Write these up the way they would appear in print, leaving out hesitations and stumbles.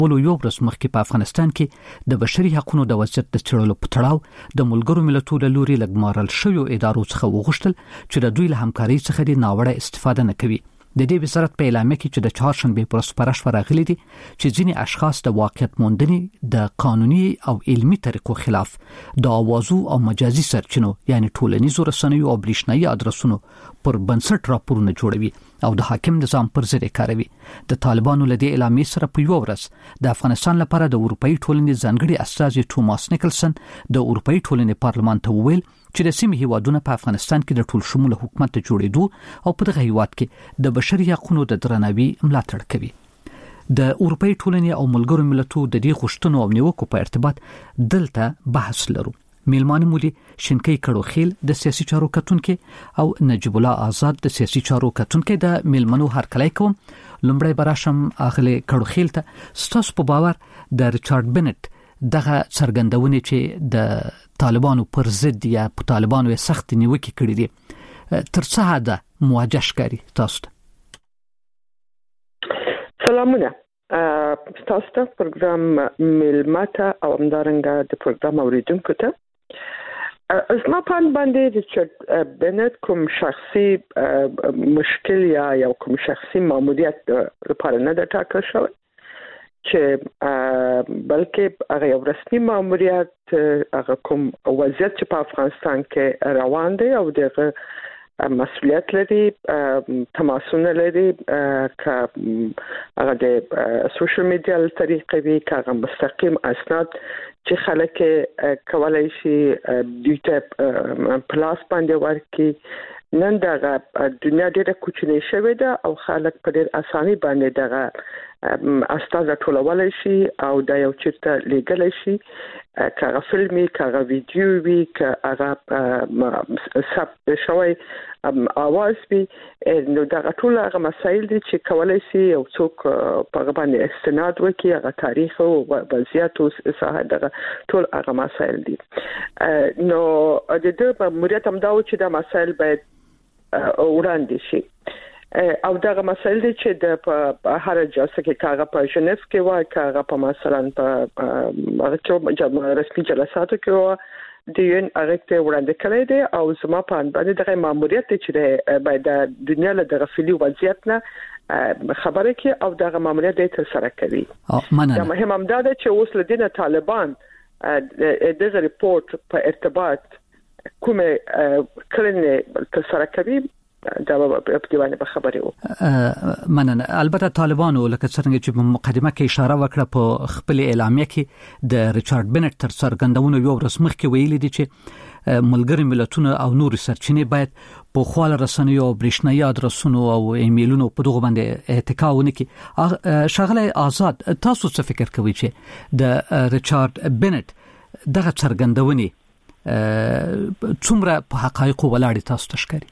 ولو یو ورځ مخکې په افغانستان کې د بشري حقوقو د وضعیت د څېړلو په تړاو د ملګرو ملتونو له لوري لګمارل شویو ادارو څخه وغوښتل چې د دوی له همکارۍ څخه د ناوړه استفاده نه کوي. د دې وزارت په اعلامیه کې چې د چهارشنبه پر سپارښت راغلي دي چې ځینې اشخاص د واقعیت موندنې د قانوني او علمي طریقو خلاف د اوازو او مجازي سرچینو یعنی ټولنیزو رسنیو او برېښنایي ادرسونو پر بنسټ راپورونه جوړوي او د حاکم نظام پر ضد کاروي. د طالبانو له دې اعلامیې سره په یو ورځ د افغانستان لپاره د اروپאי ټولنې ځانګړي استازي توماس نیکلسن د اروپאי ټولنې پارلمان ته وویل چې د سیمې هیوادونو په افغانستان کې د ټول شموله حکومت جوړېدو او په دغه هیواد کې د بشري حقوقو د درناوي ملاتړ کوي. د اروپאי ټولنې او ملګرو ملتونو د دې غوښتنو او نیوکو په ارتباط دلته بحث لرو. میلمانه مولي شینکي کړوخیل د سیاسي چارو کتونکو او نجیب الله آزاد د سیاسي چارو کتونکو د میلمنو هرکلی کوم. لومړی براشم اغله کړوخیل ته ستاسو په باور د ریچارډ بنټ دغه څرګندونه چې د طالبانو پر ضد یا په طالبانو سخت نیوکه کړې دي تر څه حد مواجه ښکاري تاسو ته؟ سلامونه. تاسو ته پروګرام میلماته او همدارنګه د پروګرام اوریدونکو ته اسما پان باندې ریچارډ بنټ کوم شخصي مشکل یا کوم شخصي ماموریت لپاره نه د ټاکل شوی چې بلکې هغه یو رسمي ماموریت هغه کوم وضعیت چې په افغانستان کې روان دی او دغه مسؤلیت لري تماسونه لري که هغه د سوشل میډیا له طریقې وي که هغه مستقیم اسناد چې خلک کولای شي دوی ته پلاس باندې ورکړي. نن دغه دنیا ډېره کوچنۍ شوې ده او خلک په ډېر اساني باندې دغه استاد ټولولای شي او دا یو چیرته لګلای شي که هغه فلمي که هغه ویډیو وي که هغه ثبت شوی اواز وي. نو دغه ټول هغه مسایل دي چې کولای شي یو څوک په هغه باندې استناد وکړي هغه تاریخ او وضعیت او ساحه دغه ټول هغه مسایل دي. نو د دې ماموریت هم دا و چې دا مسایل باید وړاندې شي او دغه مسایل دي چې د هر جلسه کې کاغه په ژنیف کې وای کاغه په مثلا په هغه رسمي جلساتو کې د یون هغه ته وړاندې کړی دی او زما په باندې دغه ماموریت چې باید د دنیا له دغه فعلی وضعیت نه خبره کې او دغه ماموریت د تر سره کوي. دا مهم هم دا چې اوس لدینه طالبان دغه ریپورت په ارتباط کومه کړنې تر سره کوي دا په دیوانه به خبرې وو. مننه. البته طالبانو لکه څنګه چې په مقدمه کې اشاره وکړه په خپل اعلامیه کې د ریچارډ بنټ تر څرګندونو یو ورځ مخکې ویلي دي چې ملګری ملتونه او نور سرچینې باید په خپل رسنیو او برېښنایي ادرسونو او ایمیلونو په دغه باندې اتکا ونکړي. شغله آزاد تاسو څه فکر کوئ چې د ریچارډ بنټ دغه څرګندونې څومره په حقایقو ولاړ تاسو ته ښکاري؟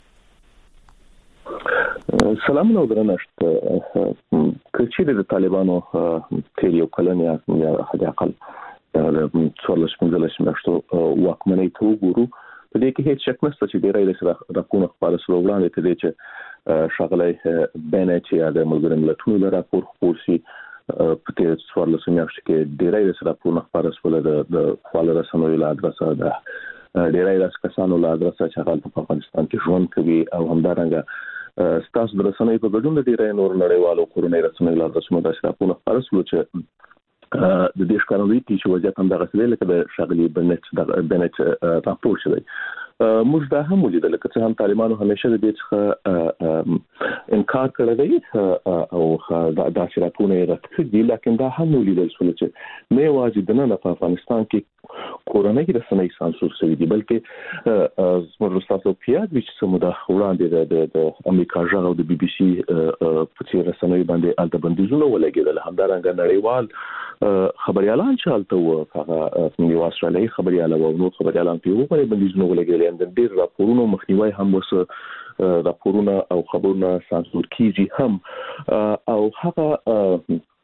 سلام نو درنښت. کچې د طالبانو تیر یو کلن یا حد اقل د 14-15 میاشتو واکمنۍ ته وګورو په دې کې هیڅ شک نشته چې ډیری د راپورونو خپاره سره وړاندې ته دي چې شغله بنټ یا د ملګرو ملتونو د راپور خپور سي په تیر 14 میاشتو کې ډیری د راپورونو خپاره سره د خپل رسنیو له ادرسه ده ډیری د کسانو له ادرسه چې هغه په افغانستان کې ژوند کوي او همدارنګه ستاسو د رسنیو په ګډون د ډیری نور نړیوالو کورنۍ رسنیو له ادرسونو د راپورونو خپاره سره چې د دې ښکارندوی چې وضعیت هم دغه څه لکه د شغلي بنټ راپور شوی. موږ دا هم ولیدل چې هم طالبانو همیشه د دې څخه انکار کړی دی او دا چې راپورونه رد کړي دي، لکه دا هم ولیدل چې نه یوازې د نن په افغانستان کې کورنۍ رسنۍ سانسور شوي دي، بلکې زموږ تاسو پیاد چې سمو د وړاندې د امریکا ژغ او د بي بي سي په څیر رسنۍ باندې الته بندیزونه ولګېدل. همدارنګه نړیوال خبريالان چې الته هغه یو استرالیایي خبريال او نور خبريالان په یو باندې بندیزونه ولګېدل. د ډیر راپورونو مخنیوي هم وسه راپورونه او خبرونه سانسور کیږي هم او هغه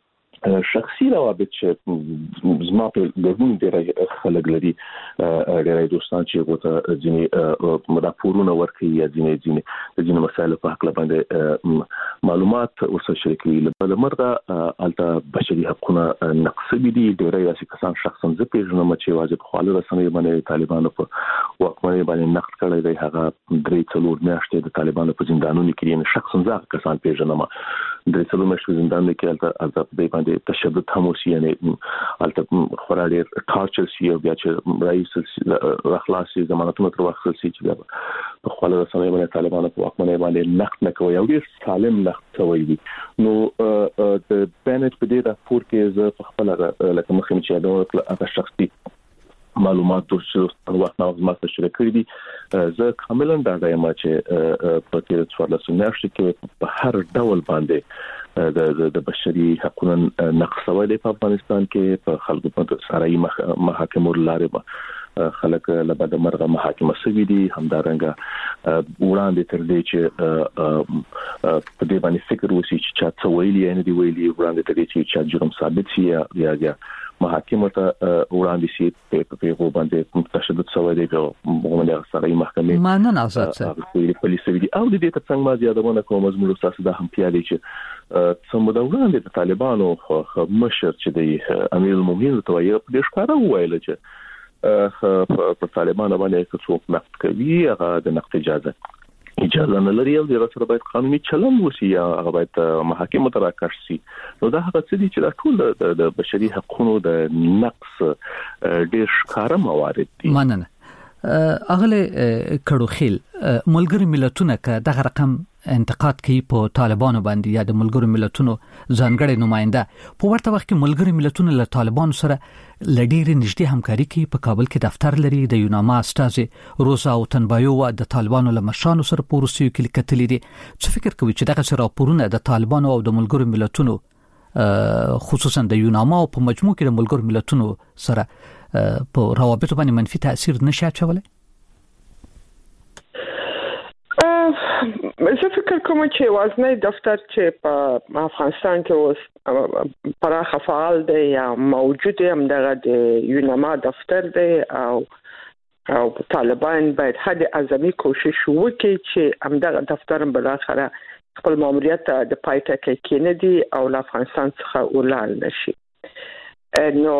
شخصي روابط چې زما په ګډون ډېر خلک لري ډېر دوستان چې غوته ځینې راپورونه ورکوي یا ځینې مسایل په حق باندې معلومات ورسره شریکوي له مرغه الته بشري حقوقونه نقص دي ډېر یاسي کسان شخصا زه پیژنم چې واجب خپل رسنۍ باندې طالبانو په واکمنۍ باندې نقد کړی دی هغه 3-4 میاشتې د طالبانو په زندانونو کې شخصا زه کسان پیژنم 3-4 میاشتې زندان کې الته د باندې تشدد هم وسی یعنی الته خورا ډېر ټارچر سی او بیا چې رئیس اخلاصي ضمانتونه تر وخت سي چې په خپل رسنۍ باندې طالبانو په واکمنۍ باندې نقد نه کوي او ډېر سالم نقد کوي دي نو د بنت په دې راپور کې زه په خپل لکه مخکې چې دا هغه شخصي معلومات د وخت نو زما شریک کړی دي زه کاملا دا وایم چې په تیر 14 میاشتې کې په هر ډول باندې د بشري حقوقو نقص ویلې په افغانستان کې په خلکو په ساري محاکمو لارې خلک له بعد مرغه محاکمه سوي دي همدارنګه وړاندې تر دې چې په دې باندې فکر وسی چې چا څه ویلي نه دی ویلي وړاندې تر دې چې چا جرم ثابت شي یا محاکمه ته وړاندې شي په باندې تشدد سوي دي په موږ سره محکمه مانن آزاد په پولیس وی دي او د دې ترڅنګ ما زیادونه کوم مزمن تاسو د هم پیالي چې څومره وړاندې د طالبانو مشر چې د امیر المؤمنین ته یې په دې ښکارا ویل چې په طالبانو باندې څوک نقد کوي هغه د نقد اجازه نه لري او د سره باید قانوني چلن وشي یا هغه باید محاکمه ته راکړ شي نو دا هغه څه دي چې دا ټول د بشري حقوقو د نقص ډېر ښکاره موارد دي مننه اغله کړوخیل ملګری ملتونه که دغه رقم انتقاد کوي په طالبانو باندې یا د ملګری ملتونو ځانګړي نماینده په ورته وخت کې ملګری ملتونه له طالبانو سره لډيري نږدې همکاري کوي په کابل کې دفتر لري د یوناما استاد روزا او تنبایو د طالبانو له مشرانو سره په روسیو کې کتلې دي څه فکر کوي چې دغه راپورونه د طالبانو او د ملګری ملتونو خصوصا د یوناما او په مجموع کې د ملګری ملتونو سره په روابطو باندې منفي تاثیر نشي اچولای زه فکر کوم چې وازنی دفتر چې په افغانستان کې اوس پراخه فعال دی یا موجود هم دغه د یوناما دفتر دی او طالبان باید حد اعظمي کوشش وکړي چې همدغه دفتر بل اخره خپل ماموریت د پایته کې کېندي او له افغانستان څخه ولال نشي نو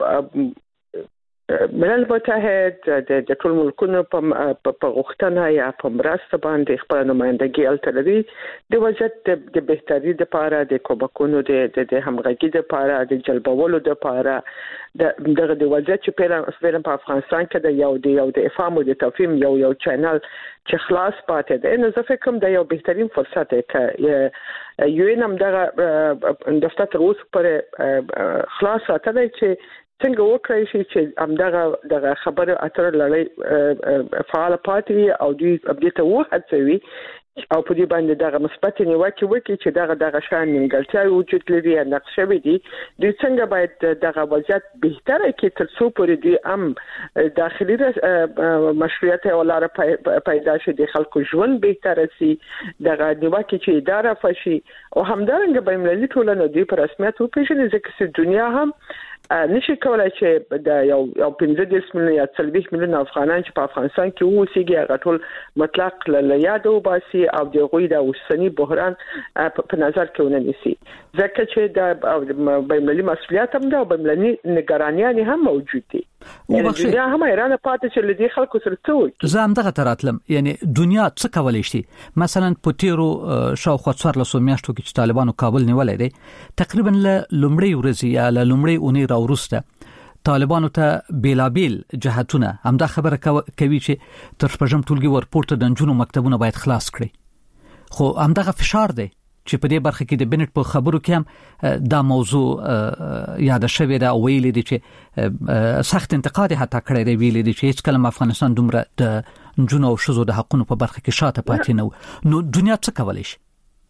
ملل متحد د ټول ملکونو په غوښتنه یا په مرسته باندې خپل نمائندګي التلري د وضعیت د بهتري لپاره د کومکونو د همغږي لپاره د جلبولو لپاره دغه د وضعیت چې په افغانستان کې د یو د افهام او د تفهیم یو چینل چې خلاص پاتې ده نو زه فکر کوم د یو بهترین فرصت دی چې یو نم دغه دفتر تر اوسه پر خلاص ساتلی چې څنګه وکړای شي چې دغه خبره اتر لړۍ فعال پاتې او دوی ته وهڅوي او په دې باندې دغه مثبت نیوکه وکړي چې دغه شان نیمګړتیا وجود لري یا نقص شوی دي دوی څنګه باید دغه وضعیت بهتره کړي تر څو پورې دوی هم داخلي مشروعیت او لار پیدا شي د خلکو ژوند بهتره شي دغه نیوکه چې اداره فشي او همدارنګه بین‌المللي ټولنه دوی په رسمیت وپیژني ځکه چې دنیا هم نشي کولای چې د یو 15 میلیون یا 30 میلیون افغانان چې په افغانستان کې اوسېږي هغه ټول مطلق له یاد وباسي او د غوي د اوسنی بحران په نظر کې ونیسي ځکه چې د بین‌المللي مسؤلیت هم د بین‌المللي نگرانیان هم موجود دي دنیا هم ایران پاتې چې لدی خلکو سره څه وي زه هم دغه تراتلم یعنی دنیا څه کولای شي مثلا په تیرو شاوخوا 14 میاشتو کې چې طالبانو کابل نیولای دي تقریبا له لومړی ورځې یا له لومړی اونۍ راورسته طالبانو ته بیلابیل جهتونه همدا خبره کوي چې تر شپږم ټولګي ورپورته د جنونو مکتبونه باید خلاص کړي خو همدغه فشار دی چې په دې برخه کې د بنت په خبرو کې هم دا موضوع یاد شوی دا ویل دي چې سخت انتقاد حتی کړی دی ویل دي چې هیڅ کله افغانستان دومره د جنونو او شذو د حقونو په برخه کې شاته پاتې نه نو دنیا څه کولای شي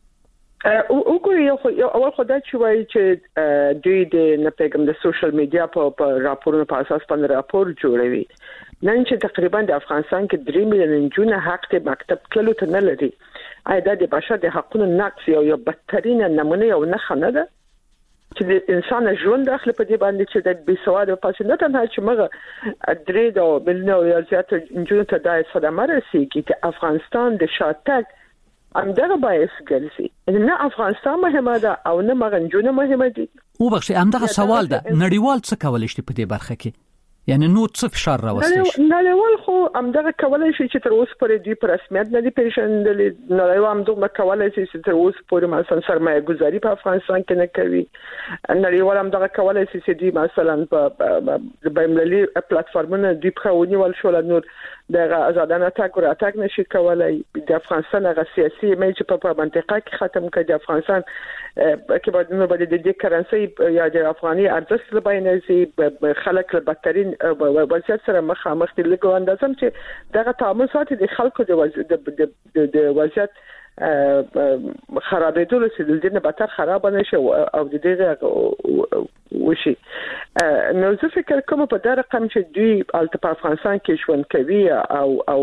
وګورئ یو اول خدای چې وایي چې دوی د نپېګم د سوشل میډیا په راپورونو په اساس باندې راپور جوړوي نن چې تقریبا د افغانستان کې 3 میلیون جنونه حق د مکتب تللو ته نه لري آیا د بشر د حقوقو نقض یو بدترین نمونه او نه خنه ده چې انسان ژوند داخله په دې باندې چې د بيسواده پاتې نه تنها چې مغه درې د بلنو یا زیاته انجونو ته د صدمه رسیږي چې افغانستان د شاتګ همدغه باعث ګرځي نه افغانستان مهمه ده او نه مغه انجونو مهمه دي. او بخښه همدغه سوال ده، نړیوال څه کولای شي په دې برخه کې؟ یعنی نو څه فشار راوستي شي؟ نړیوال خو همدغه کولای شي چې تر اوسه پورې دوی په رسمیت نه دي پیژندلي. نړیوال همدغه کولای شي چې تر اوسه پورې مثلا سرمایه گذاري په افغانستان کې نه کوي. نړیوال همدغه کولای شي چې دوی مثلا په بین‌المللي پلیټفارمونو دوی په ونیول شو نور د آزادانه تګ او راتګ نشي کولای. د افغانستان هغه سیاسي میچ په منطقه کې ختم کړي. د افغانستان کې باید د دې کرنسي یا د افغاني ارزښت لباینه سي خلک له بدترین وضعیت سره مخامخ دي. لکه اندازم چې دغه تعامل ساتي د خلکو د وضعیت خرابېدل چې د دې نه بدتر خراب نه شي او د دې وشي. نو زه فکر کوم په دا رقم چې دوی په افغانستان کې ژوند کوي او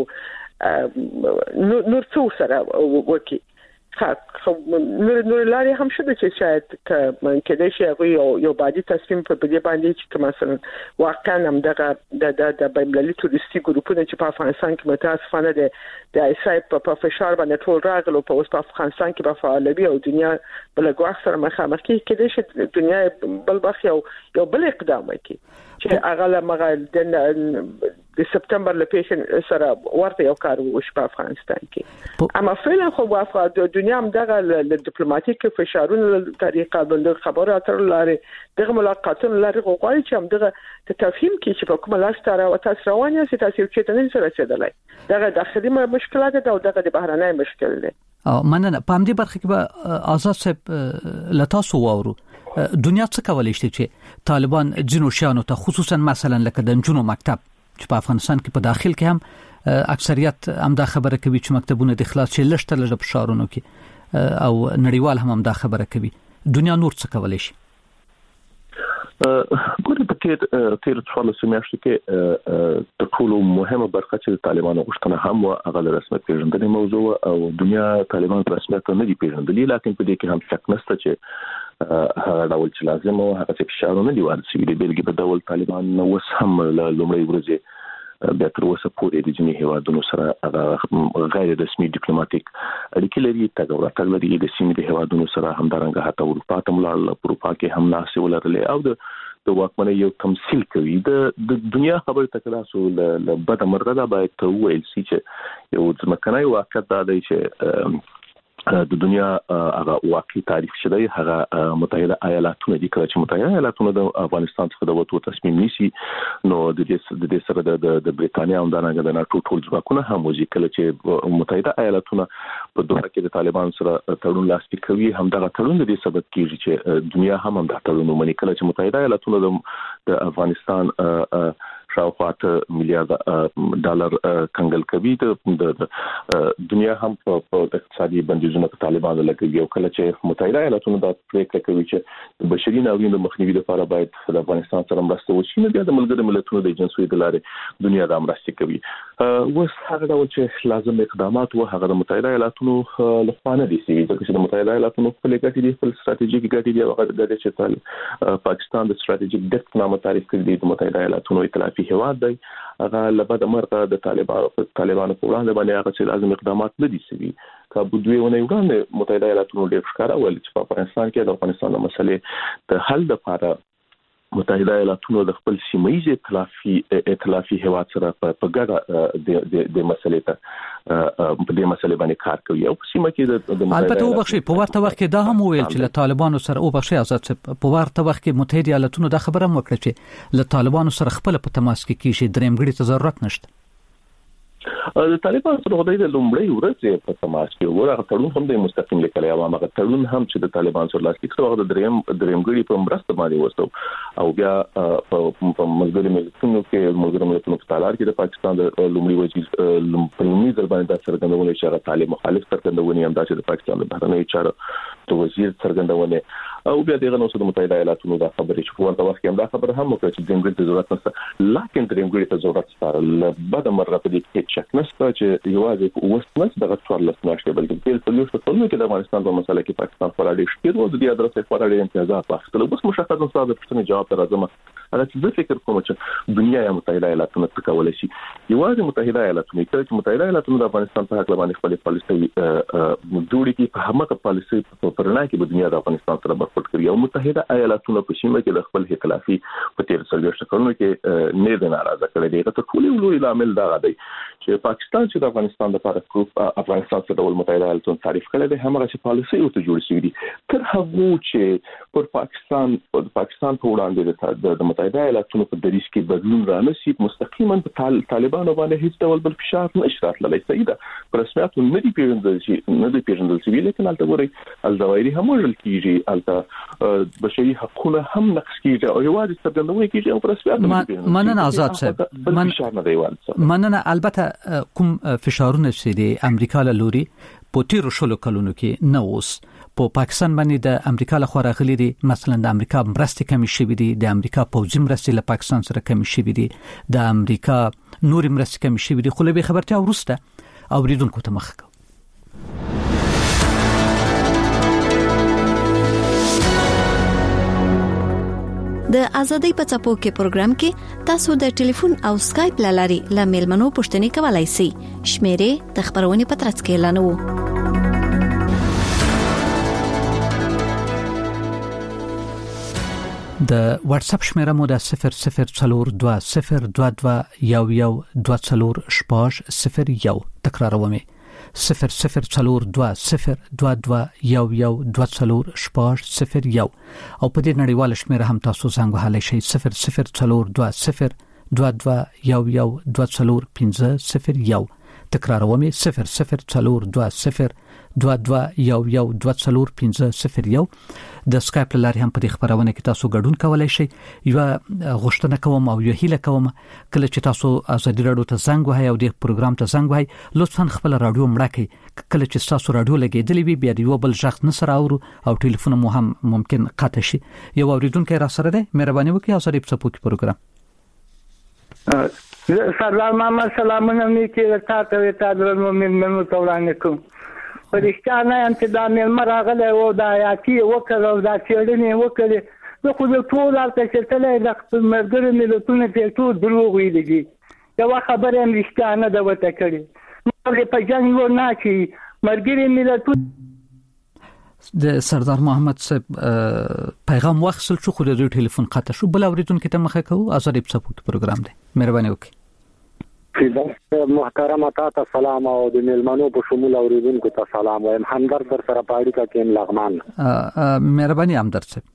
نور څو سره وکي نور لاري هم شته چې شاید کله شي یو بعدي تصمیم په دې باندې چې مثلا واقعا هم د بین‌المللي تورستي ګروپونه چې په افغانستان کې متاسفانه د ایسای په فشار باندې ټول راغلو په اوس په افغانستان کې په فعالوي او دنیا بل ګواښ سره مخامخ کېږي چې دنیا بل بخ یو بل اقدام وکړي چې هغه مغه د سپتمبر لپاره سره ورته یو کار وشي په افغانستان کې. اما فعلا خو د دنیا هم دغه ډیپلوماټیک فشارونو طریقه باندې خبرو اترو لري دغه ملاقاتونو لري غواړي چې هم دغه تفهیم کې چې په کومه لار ستاره او تاسو روانه سي تاسو چې تنه سره رسیدلای دغه داخلي مشکلات او دغه د بهرنۍ مشکل دي. مننه. په همدې برخه کې به آزاد صاحب لتاسو واورو دنیا څه کولای شي چې طالبان جنو شانو ته خصوصا مثلا لکه د جنو مکتب چې په افغانستان کې په داخل کې هم اکثریت هم دا خبره کوي چې مکتبونه د اخلاص شي لشته لږ په شارونو کې او نړیوال هم دا خبره کوي. دنیا نور څه کولای شي؟ ګورې په تیر 14 میاشتو کې د ټولو مهمه برخه چې طالبانو غوښتنه هم هغه د رسمیت پیژندنې موضوع او دنیا طالبان په رسمیت نه دي پیژندلي، لکه په دې کې هم شک نشته چې هغه ډول چې لازم او هغه چې فشارونه دی ورسېږي. د بیلګې په ډول طالبان اوس هم لومړی ورځې بیا تر اوسه پورې د جنوبي هیوادونو سره هغه غیر رسمي ډیپلوماټیک اړیکې لري. تګ او راتګ لري د سیمې د هیوادونو سره همدارنګه حتی اروپا ته ولاړل، اروپا کې هم ناسې ولرلې او د واکمنۍ یو تمثيل کوي. د دنیا خبره تکراسو له بده مرغه دا باید ته ویل سي چې یو ځمکنای واقعیت دا دی چې د دنیا هغه واقعي تاریخ شته هغه متحده ایالاتونه دي. کله چې متحده ایالاتونه د افغانستان څخه د وټو تصمیم نیسي نو د دې سره د بریټانیا هم د ناتو ټول ځواکونه هم وځي. کله چې متحده ایالاتونه په دوحه کې د طالبان سره تړون لاسلیک کوي همدغه تړون د دې سبب کیږي چې دنیا هم دا تړون ومني. کله چې متحده ایالاتونه د افغانستان شاوخوا $1 مليار کنګل کوي د دنیا هم په اقتصادي بندیزونو په طالبانو لګوي. او کله چې متحده ایالاتونه دا پریکړه کوي چې د بشري ناورین د مخنیوي لپاره باید د افغانستان سره مرسته وشي نو بیا د ملګرو ملتونو د ایجنسیو د لارې دنیا د مرستې کوي. اوس هغه ډول چې لازم اقدامات و هغه د متحده ایالاتونو لخوا نه دي سوي ځکه چې د متحده ایالاتونو خپل ګټې دي، خپل ستراتیژیک ګټې دي. هغه د چې پاکستان د ستراتیژیک ډیپت نامه تعریف کړی دی د متحده ایالاتونو ائتلافي هیواد دی. هغه لبد مرغه د طالبانو په وړاندې باندې هغه چې لازم اقدامات نه دي سوي. کابو دوی ونه وړاندې متحده ایالاتونو ډېر ښکارا ول چې په افغانستان کې د افغانستان د مسلې د حل لپاره متحده ایالاتونو د خپل سیمایي ائتلافي هیواد سره په ګډه د مسلې ته په دې مسلې باندې کار کوي. او سیمه کې د البته وبخښي په ورته وخت کې دا هم ویل چې له طالبانو سره وبخښي آزاد په ورته وخت کې متحده ایالاتونو دا خبره هم وکړه چې له طالبانو سره خپل په تماس کې کیږي درېمګړي ته ضرورت نشته. د طالبان سره غوډۍ د لومړی ورځې په تماس کې ورغه تړون هم د مستقیم لیکلي او هغه تړون هم چې د طالبان سره لاسلیک شو هغه د درېمګړي په مرسته باندې وسو او بیا په ملګری ملتونو کې ملګری ملتونو په تالار کې د پاکستان د لومړي وزیر لومړي ځل باندې څرګندونه چې هغه طالب مخالف څرګندونه هم د پاکستان د بهرنیو چارو د وزیر څرګندونه او بیا دغه نو د متحده ایالاتونو د خبرې چې په ورته وخت کې هم دا خبره هم وکړه چې دمګړي ته ضرورت نشته لکه دمګړي ته ضرورت شته بعد مرغه په دې کې چک نشته چې یوازې وسنس دغه څوار لسناشته بلکې په لوي څه ټولنه کې د افغانستان په مسله کې پاکستان فعالی شته او د دې ادرسې فعالی امتیازات واخیستل اوس مشخصه نو د پښتني جواب تر راځم هغه چې فکر کوم چې دنیا یا متحده ایالاتونو څخه کولای شي یوازې متحده ایالاتونو چې متحده ایالاتونو د افغانستان په حق باندې خپل پالیسي جوړې کې په همغه پالیسي په پرنا کې د دنیا د افغانستان سره برخورد کړی او متحده ایالاتونو په سیمه کې د خپل ائتلافي په تیر څلور شکرونو کې نه د ناراضه کړی دی ته ټول لوی عامل دا دی چې پاکستان چې د افغانستان لپاره ګروپ افغانستان سره د متحده ایالاتونو تعریف کړی دی همغه چې پالیسي او ته جوړ شوی دي تر هغه چې پر پاکستان په وړاندې د متحده ایالاتونو په دریس کې بدلون رانشي مستقیما په طالبانو باندې هیڅ ډول بل فشار نشي راتللی سیده پر رسمیت نه دی پیژندل شي لیکن البته ګوري الزوایری هم ویل کیږي البته بشري حقوقونه هم نقض کیږي او یوازې څرګندونه کیږي او پر رسمیت مننه آزاد صاحب مننه البته کوم فشارونه چې د امریکا له لوري په تیر شلو کلونو کې نه اوس په پاکستان باندې د امریکا له خوا راغلي دي مثلا د امریکا مرستې کمی شوې دي د امریکا پوځي مرستې له پاکستان سره کمی شوې دي د امریکا نور مرستې کمی شوې دي خو له خبرتیا ورسته اوریدونکو ته مخه د ازادۍ په چاپو کې پروګرام کې تاسو د ټلیفون او سکایپ لاري ل میلمنو پوښتنې کولای شئ شمیرې د خبرونې په ترڅ کې اعلانوو د واتس اپ شمیره مو د 0042221124 تکراروم 0042221124 او په دې نړیواله شمیره هم تاسو زنګ وهلی شئ 0042221124 تکراروم 0042221124 د سکایپ لاري هم په دې خبرونه کې تاسو ګډون کولای شئ یو غوښتنه کوم او یو هیله کوم کله چې تاسو ازادي رادیو ته زنګ وهئ او د پروګرام ته زنګ وهئ لطفا خپل رادیو مړه کړئ کله چې تاسو رادیو لګیدلې وي بیا یو بل ځخ نه سره اورو او ټلیفون مو هم ممکن قطع شي یو اوریدونکو را سره ده مهرباني وکړئ او سره په سپوږ پروګرام سردار محمد سلامونه مې کې تاسو ته د مومنانو توړانه کوم پرېښتانه انتظامیل مراغله او د آیاتي وکړو د چېړنې وکړي نو خو د ټول البته چې تل د مرګري ملتونو په ټول دروغ ویلي دي دا خبره هم رښتانه ده وته کړي نو په جنګ و نه کی مرګري ملتونو د سردار محمد صاحب پیغام واخیستل شو خو د ټلیفون قطع شو بل اوریدونکو ته مخه کوو ازادي په سپورت پروګرام دی مهرباني وکړئ محترم تاسو سلام او د میلمنو په شمول اوریدونکو ته سلام وایم همدرد در سره پاړی کا کین لغمان مهرباني همدرد صاحب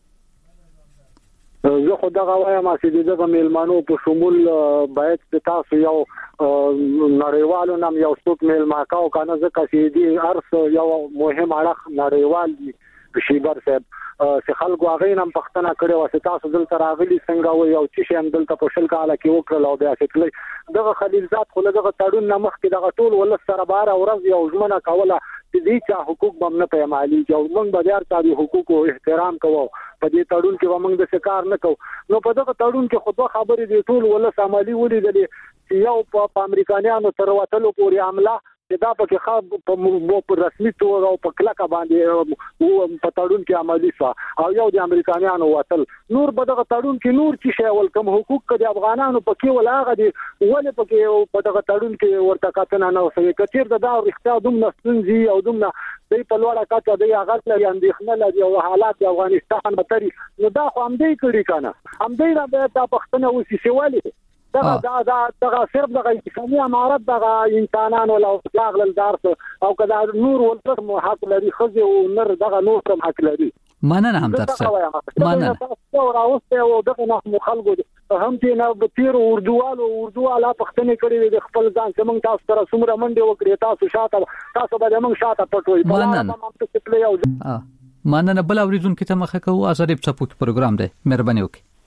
زه خدای وایم چې دغه میلمنو په شمول باید تاسو یو نړیوالو نام یو څوک میلما کاو کنه ځکه چې دی ارس یو مهم اړه نړیوال دی شیبر صاحب چې خلکو هغه نام پښتنه کړي واسه تاسو دلته راغلي څنګه و یو چې هم دلته په شل کاله کې وکړل او بیا چې دغه خلیلزاد خو دغه تړون نامخ کې دغه ټول ول سره بار او ورځ یو ژمنه کوله چې دې چا حقوق بم نه پیمالي چې موږ به د ارتادي حقوقو احترام کوو په دې تړون کې موږ د شکار نه کوو نو په دغه تړون کې خو دوه خبرې دي ټول ول سمالي ولیدلې چې یو په امریکایانو تر وټلو پورې عمله دا پکې خاص په رسمي توګه او په کلکه باندې په تړون کې عملي شو او یو د امریکایانو وتل نور به دغه تړون کې نور چې شی ول کوم حقوق د افغانانو پکې ولاغه دي ولې پکې په دغه تړون کې ورته کاتنه نه وسوي کثیر د دا اختیار دوم نسنځي او دوم نه د په لوړه کاته د هغه لري اندېښنه لري او حالات افغانستان متري نو دا خو هم دې کړی کنه هم دې را به د پښتنه وسی شوالي دا صرف د اسلامي امارت د انسانانو له اطلاق لدارت او کدا نور ولر حق لري خزي او نر دغه نور حق لري مننه هم درسه مننه او راوسته او دغه مخالګو هم چې نه بتیر اردوواله پښتنې کړي د خپل ځان څنګه تاسو سره څومره منډه وکړي تاسو به موږ شاته پټوي مننه بل اوریدونکو ته مخه کوو ازادي په سپورت پروګرام دی مهرباني وکړئ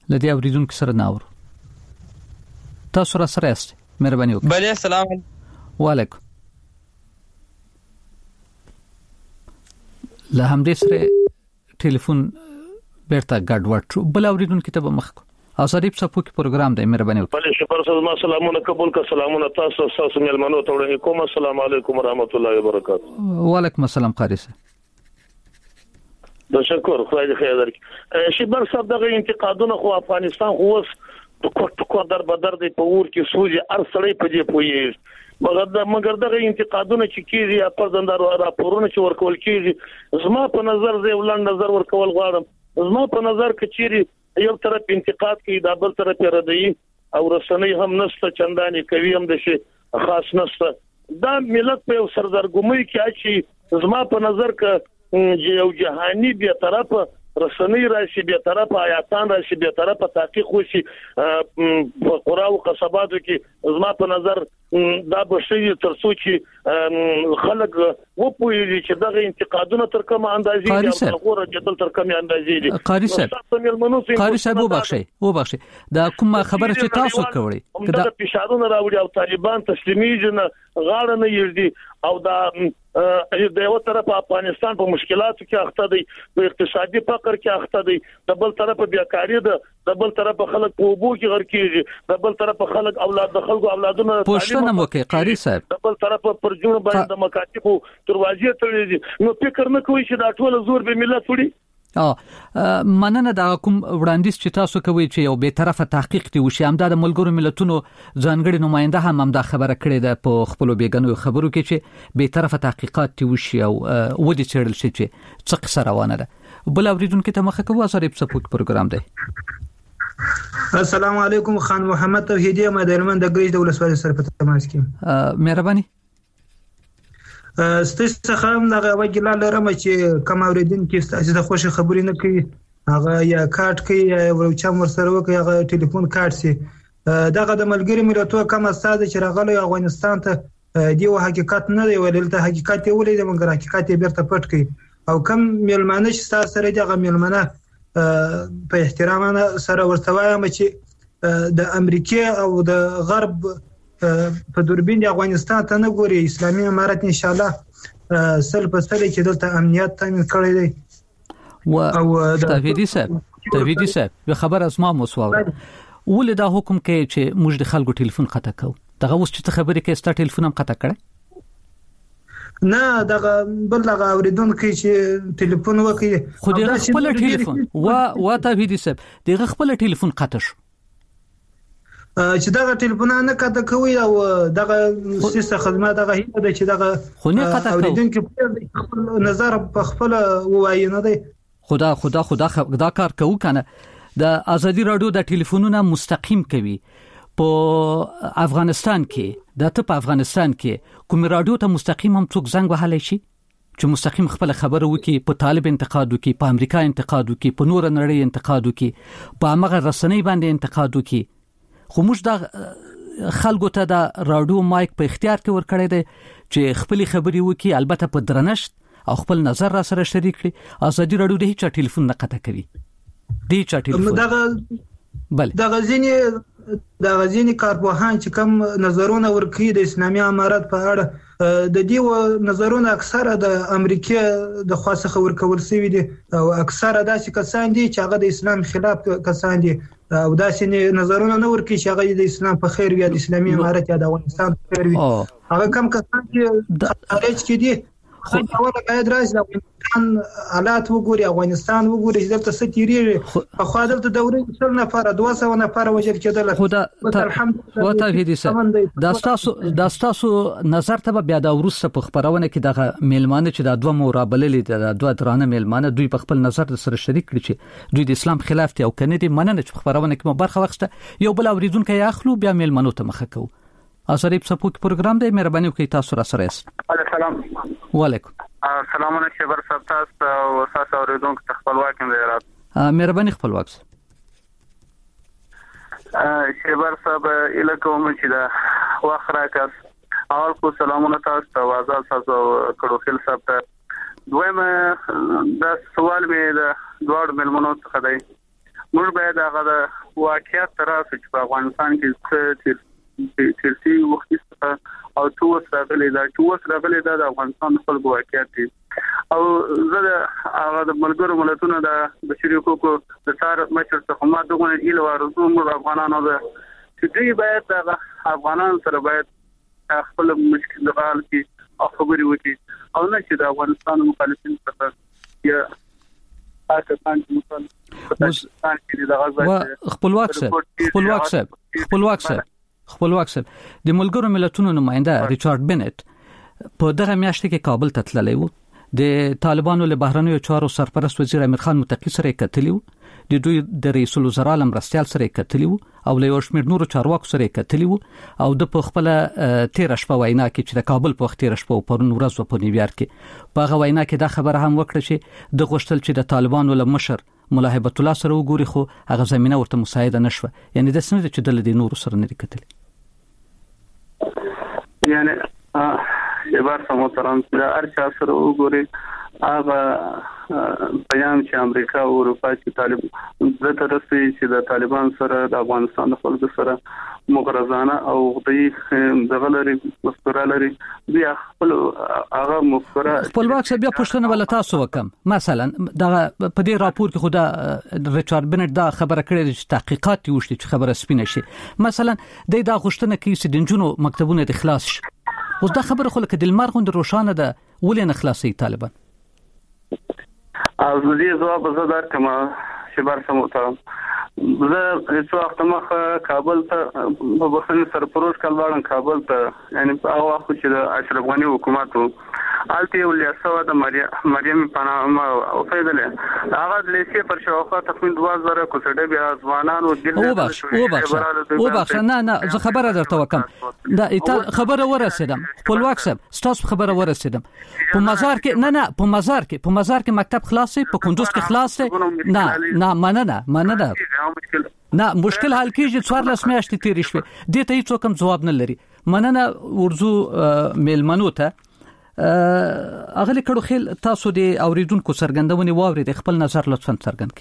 لدی اوریدونکو سره ناور تاسو را سره است مهرباني وکړئ. بله السلام وعلیکم. له همدې سره ټلیفون بیرته ګډوډ شو. بل اوریدونکو ته به مخ ازادي په سپوږ پروګرام دی مهرباني وکړئ. بله شکر سلام سلامونه قبول کا سلامونه تاسو تاسو ملمنو ته وړاندې کوم. السلام علیکم ورحمت الله وبرکاته. وعلیکم السلام قاری صاحب. تشکر خدای دې خیر درکړي. شیبر صاحب دغه انتقادونه خو افغانستان خو اوس ټکو در بدر دی په ور کې سوجي ار سړی په دې پوي مګر دغه انتقادونه چې کیږي په ځندارو راپورونه چې ورکول کیږي زما په نظر زه ولن نظر ورکول غواړم. زما په نظر کچيري یو طرف انتقاد کوي دا بل طرف ردی او رسنۍ هم نسته چنداني کوي هم د شي خاص نسته. دا ملت په سردرګمۍ کې اچي زما په نظر ک یو جهاني به طرف رسنۍ راشي به طرف آیاتان راشي به طرف تحقیق وشي قرا او قصباتو کې زما په نظر دا بشي ترڅو چې خلک و پوهیږي چې دغه انتقادونه تر کومه اندازې دي او جدل تر کومه اندازې دي. قاری صاحب وبخښي دا کومه خبره چې تاسو کوي دا فشارونه راوړي او طالبان تسلیمیږي نه غاړه نه یږي او دا د یو طرف افغانستان په مشکلاتو کې اخته دي په اقتصادي فقر کې اخته دي د بل طرف بیاکاری ده د بل طرف خلک په وبو کې غر کېږي د بل طرف خلک اولاد د خلکو اولادونه پښتنه مو کې قاری صاحب د بل طرف پر جوړ باندې د مکاتبو دروازې تړلې نو فکر نه کوي چې دا ټول زور به ملت وړي. مننه دا کوم وړاندیز چې تاسو کوي چې یو به طرفه تحقیق دی وشي هم د ملګرو ملتونو ځانګړي نماینده هم دا خبره کړې ده په خپل بیګنو خبرو کې چې به طرفه تحقیقات دی وشي او ودی چړل شي چې څه قصه روانه ده. بل اوریدونکو ته مخه کوو ازاري په سپوږ پروګرام دی. السلام علیکم خان محمد توحیدی مدیرمن د ګریج د ولسوالۍ سره په تماس کې. مهرباني ستاسو څخه هم دغه وګیلا لرم چې کوم اوریدون کې ستاسو د خوشي خبرې نه کوي هغه یا کارت کوي یا ورچا ورسره وکي هغه ټلیفون کارت سي دغه د ملګری ملتونو کوم استاد چې راغلی افغانستان ته دی حقیقت نه دی ولته حقیقت ولې د مګر حقیقت بیرته پټ کوي او کوم ملمانه چې تاسو سره دغه ملمانه په احترامانه سره ورتوایم چې د امریکا او د غرب په دوربین د افغانستان ته نه ګوري اسلامي امارت ان شاء الله سل په سل کې دلته امنیت تامین کړی دی. او توحیدی صاحب به خبر از ما مسواوره ولې دا حکم کوي چې موږ د خلکو ټلیفون قطع کوو دغه اوس چې خبرې کوي ست ټلیفون هم قطع کړي نه دغه بل دغه اوریدونکو چې ټلیفون وکي خو دغه خپل ټلیفون وا توحیدی صاحب دغه خپل ټلیفون قطع شو چې دغه ټلیفون نه قطع کوي او دغه سیسه خدمات دغه هیڅ د چې دغه خو نه قطع کوي اوریدونکو خپل نظر په خپل وایي نه دی. خدا دا کار کوو کنه د ازادي رادیو د ټلیفونونو مستقیم کوي په افغانستان کې د ته په افغانستان کې کوم رادیو ته مستقیم هم څوک زنګ وهلی شي چې مستقیم خپل خبره وکي په طالب انتقاد وکي په امریکا انتقاد وکي په نور نړۍ انتقاد وکي په هغه رسنۍ باندې انتقاد وکي. خو موږ دا خلکو ته دا رادیو مایک په اختیار کې ورکړی دی چې خپل خبري وکي البته په درنښت او خپل نظر را سره شریک کړي. ازادي رادیو د هیڅ ټلیفون نه قطع کوي دی چا ټلیفون د غزيني کارپوهان چې کوم نظرونه ورکړي د اسلامي امارت په اړه د دې نظرونه اکثره د امریکا د خاصه ورکول شوی دي او اکثره داسې کسان دي چې هغه د اسلام خلاف کسان دي او داسې نظرونه نه ورکړي چې هغه د اسلام په خیر وي د اسلامي امارت یا د افغانستان په خیر وي هغه کم کسان چې د خارج کې دي خو اوله باید راځي د افغانستان حالات وګوري افغانستان وګوري چې دلته ستیریږي په خو دلته دورې څل نفر 200 نفر وجل کېدل خدا الحمدلله دا تاسو نظر ته بیا دا ورسره په خبرونه کې د میلمانه چې د دوه مورابللې د دوه درانه میلمانه دوی په خپل نظر سره شریک کړي چې دوی د اسلام خلاف دي او کنه دي مننه چې خبرونه کې برخه وخته یو بل اوریدونکو اخلو بیا میلمنو ته مخه کوو. ازاري په سپوږ پروګرام دی مهرباني وکړئ تاسو را سره یاست. السلام وعلیکم السلام علیکم شبر صاحب تاسو او تاسو اوریدونکو خپلواک زیارت مهرباني خپلواک شبر صاحب الکوم چې دا واخره کس اول کو سلامونه تاسو ته آزاد تاسو کړو خل صاحب ته دویم دا سوال مې د دوړ ملمنو څخه دی موږ باید هغه واقعیت تراسو چې په افغانستان کې تیرسي وخت څخه او توس راغلي دا د افغانستان خلکو واقعیت دي او زه هغه د ملګرو ملتونو د بشري حقوقو د سار مشر څخه ما دغه ایله ورزو موږ افغانانو د چې دوی باید د افغانانو سره باید خپل مشکل حل کړي او خبرې وکړي او نه چې د افغانستان مخالفین څخه یا پاکستان خپلواک صاحب د ملګرو ملتونو نماینده ریچارډ بنت په دغه میاشت کې کابل ته تللی و. د طالبانو له بهرنیو چارو سرپرست وزیر امیر خان متقی سره کتلی و، د دوی د رئیس الوزرا مرستیال سره کتلی و او له یو شمېر نورو چارواکو سره کتلی و او د په خپل 13 شپه وینا کې چې د کابل په وخت 13 شپه پرون ورځ په نیویارک کې په هغه وینا کې دا خبره هم وکړه چې د غوښتل چې د طالبانو له مشر مولا هیبت الله سره وګوري خو هغه زمينه ورته مساعده نشوه. یعنی د سند چې د لدی نور سره نه کتلی. یعنی یبار سموتران د ارچا سره وګوري هغه پیام چې امریکا او اروپا چې طالب د ترسي چې د طالبان سره د افغانستان خلکو سره مغرضانه او غدي دغلري مسترالري بیا خپل هغه مفکره خپلواک بیا پښتنه ولا تاسو وکم مثلا دا په دې راپور کې خدا ریچارډ بنت دا خبره کړې چې تحقیقات وشتي چې خبره سپینه شي مثلا دا غوښتنه کوي چې د جنونو مکتبونه د خلاص شي. اوس دا خبره خو لکه د لمرغوند روشانه ده ولې نه خلاصي طالبان؟ او دې ځواب زه درکم چې بار سموتم زه هیڅ وخت مخه کابل ته په بخښنې سره پروژ کالواړم کابل ته یعنی په هغه وخت چې د اشرف غنی حکومت آلته یو لیاسو د مریم پناه او فیدله هغه لیسې پر شاوخوا تقریبا 2000 کوڅډه بیا ځوانان او او بخښه نه زه خبره درته وکم دا خبره ورسېدم خپلواک صاحب ستاسو خبره ورسېدم په مزار کې په مزار کې مکتب خلاصي په کندوز کې خلاصي نه مننه نه مشکل حل کیږي 14 میاشتې تیرې شوې دې ته هیڅ کوم جواب نه لري. مننه ورزو میلمنو ته اغلی کړو خل تاسو د اوریدونکو سرګندونې واوري د خپل نظر لطفا څرګند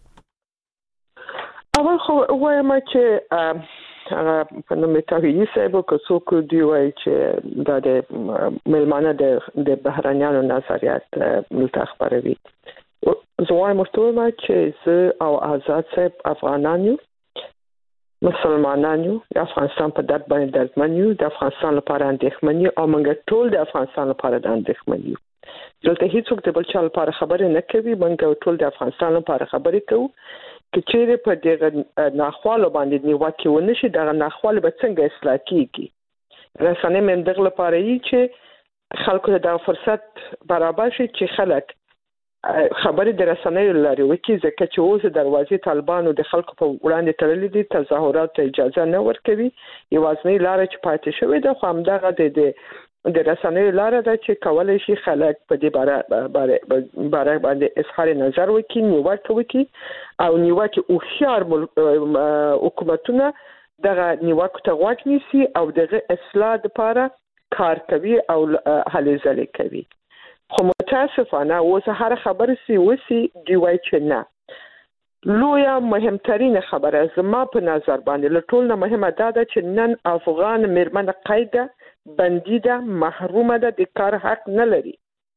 کړئ. اول خو وایم چې په نوم تاریخي سبب که څوک دی وایي چې د ملمانه د بهرانيانو نظریات ملته خبروي زه وایم چې زه او آزاد صاحب افغانان یو مسلمانان یو د افغانستان په درد باندې دردمن یو د افغانستان لپاره اندېښمن یو او موږ ټول د افغانستان لپاره اندېښمن یو. دلته هیڅوک د بل چا لپاره خبرې نه کوي موږ ټول د افغانستان لپاره خبرې کوو چې چیرې په دغه ناخوالو باندې نیوکه ونه شي دغه ناخواله به څنګه اصلاح کیږي. رسنۍ مې دغه لپاره یي چې خلکو ته د فرصت برابر شي چې خلک خبرې د رسنیو لري وکي ځکه چې اوس دروازې طالبانو د خلکو په وړاندې تړلې دي تظاهرات ته اجازه نه ورکوي یوازنی لار چې پاتې شوی ده خو همدغه د رسنیو لار ده چې کولای شي خلک په دې باره باندې اظهار نظر وکړي نیوکه وکړي او نیوکه او خيار حکومتونه دغه نیوکه ته غوږ نیسي او دغه اصلاح لپاره کار کوي او هلې ځلې کوي. خو متاسفانه اوس هر خبره وسی دی وای چې نه لویا مهمترین خبره زما په نظر باندې لټول نه مهمه ده چې نن افغان مرمن قیده بندیده محرومه ده د کار حق نه لري.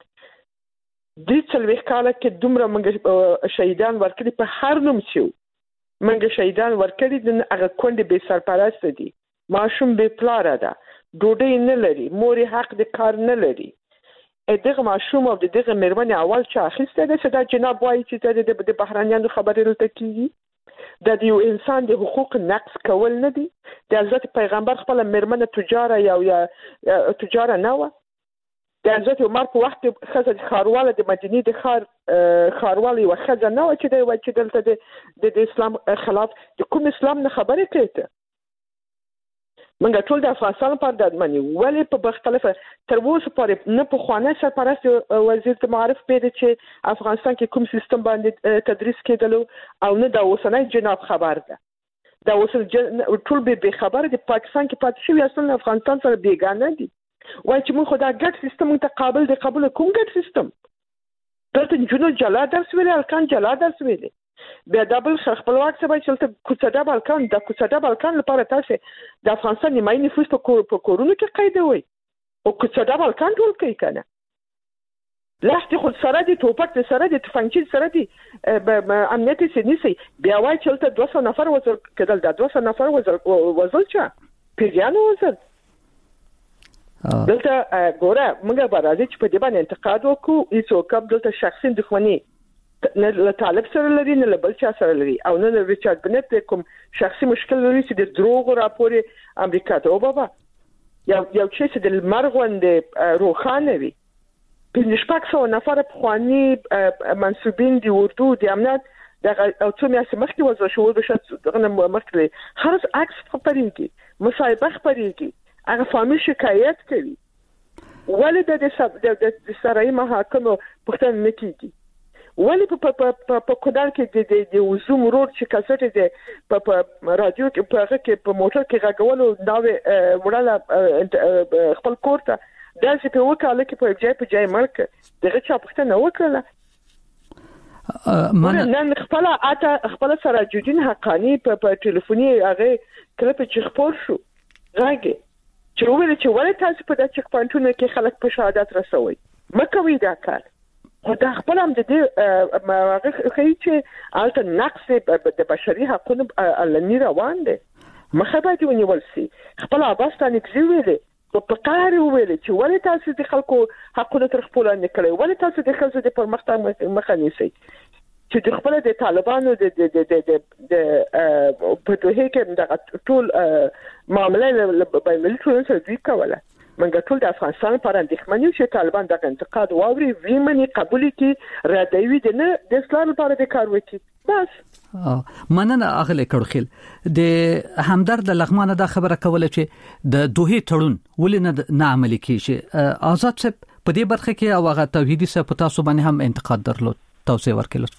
د څلوي کال کې دومره موږ شهیدان ورکړي په هر نوم شو موږ شهیدان ورکړي د هغه کونډې به سرپرست دي ماشوم به پلار ده ډوډۍ نه لري موري حق د کار نه لري. دغه ماشوم او دغه مرمن اول چې اخیسته ده چې دا جناب وایي چې د بهرانيانو خبرې لته کیږي د یو انسان د حقوق نقض کول نه دي. د حضرت پیغمبر خپل مرمن تجاره یا تجاره نه و د حضرت عمر په وخت خزه خارواله د مدینه د خارواله و خزه نه و چې د وای چې دلته د اسلام خلاف د کوم اسلام نه خبرې کوي. منګه ټول د افغانستان لپاره د منی ولی په مختلفه تر اوسه پورې نه په خوانه سرپرست وزیر معارف پیدا چې افغانستان کې کوم سیستم باندې تدریس کېدلو او نه د اوسنۍ جناب خبر ده دا اوس ټول به خبر د پاکستان کې پاتې شوی اصلا افغانستان سره بیګانه دي وای چې موږ خدای ګډ سیستم ته قابل دي قبول کوم ګډ سیستم دلته جنو جلا درس ویل الکان جلا درس ویل بیا دبل خپلواک سبا چې کوڅه بالکان د کوڅه بالکان لپاره تاسو د افغانستان نیمایي نفوس په کورونو کې قیدوي او کوڅه بالکان ټول کوي کنه لاستي خود سره دي توپک سره دي تفنګچ سره دي امنیت سنسي بیا وای چې 200 نفر وځل کېدل د 200 نفر وځل چا پیریانو وځل دلته ګوره موږ به راځي چې په دې باندې انتقاد وکړو هیڅ کوم دلته شخصي دښمني نه طالب سره لري نه بل چا سره لري او نه ریچارډ بنت کوم شخصي مشکل لري چې د دروغ راپورې امریکا ته وبابا یو چې د مرغوند روخانه وي په شپږ نفر په خواني منسوبین دی اردو د امنیت د او څو میاشتې مخکې وځو شو د شت دغه مخکې هر عکس خبرېږي مصاحبه خبرېږي هغه فامیل شکایت کوي ولې د سرای محاکمو پښتنه نکېږي ولې په کودال کې د وزوم روډ چې کاسټ دی په رادیو کې په هغه کې په موټر کې غاګولو دا وړاله خپل کور ته دا چې په وکاله کې په ځای ملک دغه چا پښتنه وکړه نن خپل سراجودین حقانی په ټلیفوني هغه کله چې خبر شو راګي چې ویل چې ولې تاسو په دغه چک پوینټونو کې خلک په شهادت رسوي مکوې دا کار دا خپل هم د دې هغه کوي چې الته نقص د بشري حقوقو علني روان دي مخه باید ونیول شي خپل اباستان اکزیویلې په قهر ویل چې ولې تاسو د خلکو حقوقو تر خپل نه کړی ولې تاسو د خلکو د پرمختګ مخه نیسئ چې د خپل د طالبانو د په توګه کې د ټول معاملې په ملي سره دوی کوله منګه ټول د افغانستان پر اندېښمنیو چې طالبان د انتقاد واوري ویمني قبول کی راځي د نه د اسلام لپاره د کار وکړي بس مننه اغله کړخیل د همدرد لغمانه دا خبره کوله چې د دوه تړون ولې نه عملي کیږي آزاد صاحب په دې برخه کې او هغه توحیدي صاحب په تاسو باندې هم انتقاد درلود توسعه ورکړل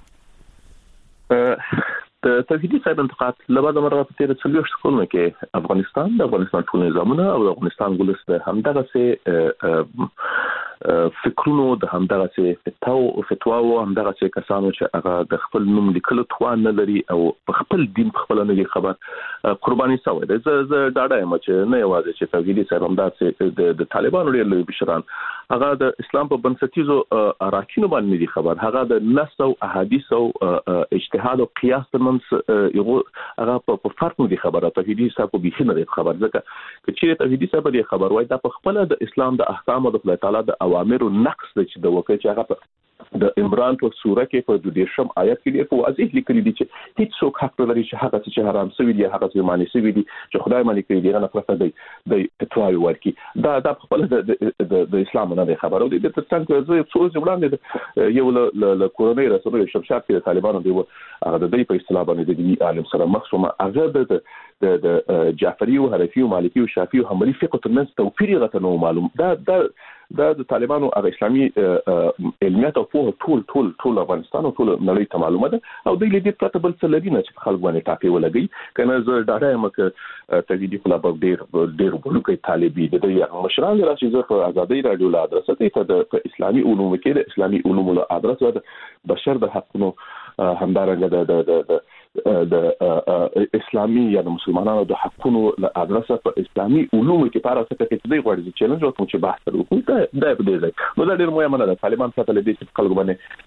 د توحیدي صاحب انتقاد لبعد مرغه په تیر څلور شکونه کې افغانستان ټول نظامونه او افغانستان ولس د همدغه سه فکرونو د همدغه سه فتوا او همدغه سه کسانو چې هغه د خپل نوم لیکلو توان نه لري او په خپل دین په خپل نه خبر قرباني سوی ده زه ډاډه یم چې نه یوازې چې توحیدي صاحب همدغه د طالبانو لري بشران هغه د اسلام په بنسټیزو اراکینو باندې دي خبر هغه د نص او احادیث او اجتهاد او قیاس ترمنځ یو هغه په فرق نه دي خبره توحیدي صاحب په بيخي نه خبر ځکه چې توحیدي صاحب دې خبر وای دا په خپل د اسلام د احکام او د خدای تعالی د اوامر او نقص چې د وکړي چې هغه د عمران په سوره کې په 12 آیت کې په واضح لیکلي دي چې هیڅ څوک حق نه لري چې هغه چې حرام شوی دی هغه چې معنی شوی دی چې خدای معنی کوي دی نه پرته دی د فتوا ورکی دا خپل د اسلام نه خبرو دي د څنګه زه څو ځوړاندې یو له کورونې رسول شمشاد کې د طالبانو دی هغه د دې په اصطلاح باندې د عالم سره مخصومه هغه د جعفری او حنفی او مالکی او شافعی او حنبلی فقه ترمنځ توپیر غته نو معلوم دا د طالبانو هغه اسلامي علمیات او په ټول افغانستان او ټول نړۍ ته معلومه ده او د دې پرته بل څه لري نه چې خلک باندې ټاپي ولګي کنه زه ډاډه یم چې تجدید خلاب ډېر بلوکي طالبي د دې مشران راشي زه په ازادي رادیو له ادرسه ته د اسلامي علومو کې د اسلامي علومو له ادرسه د بشر د حقونو همدارنګه د اسلامي یا د مسلمانانو د حقونو له ادرسه په اسلامي علومو کې پاره څه کې د غوړي چیلنج او چې بحث وکړو دا په دې ځای نو دا ډېر مهمه ده طالبان څخه لدې چې خلک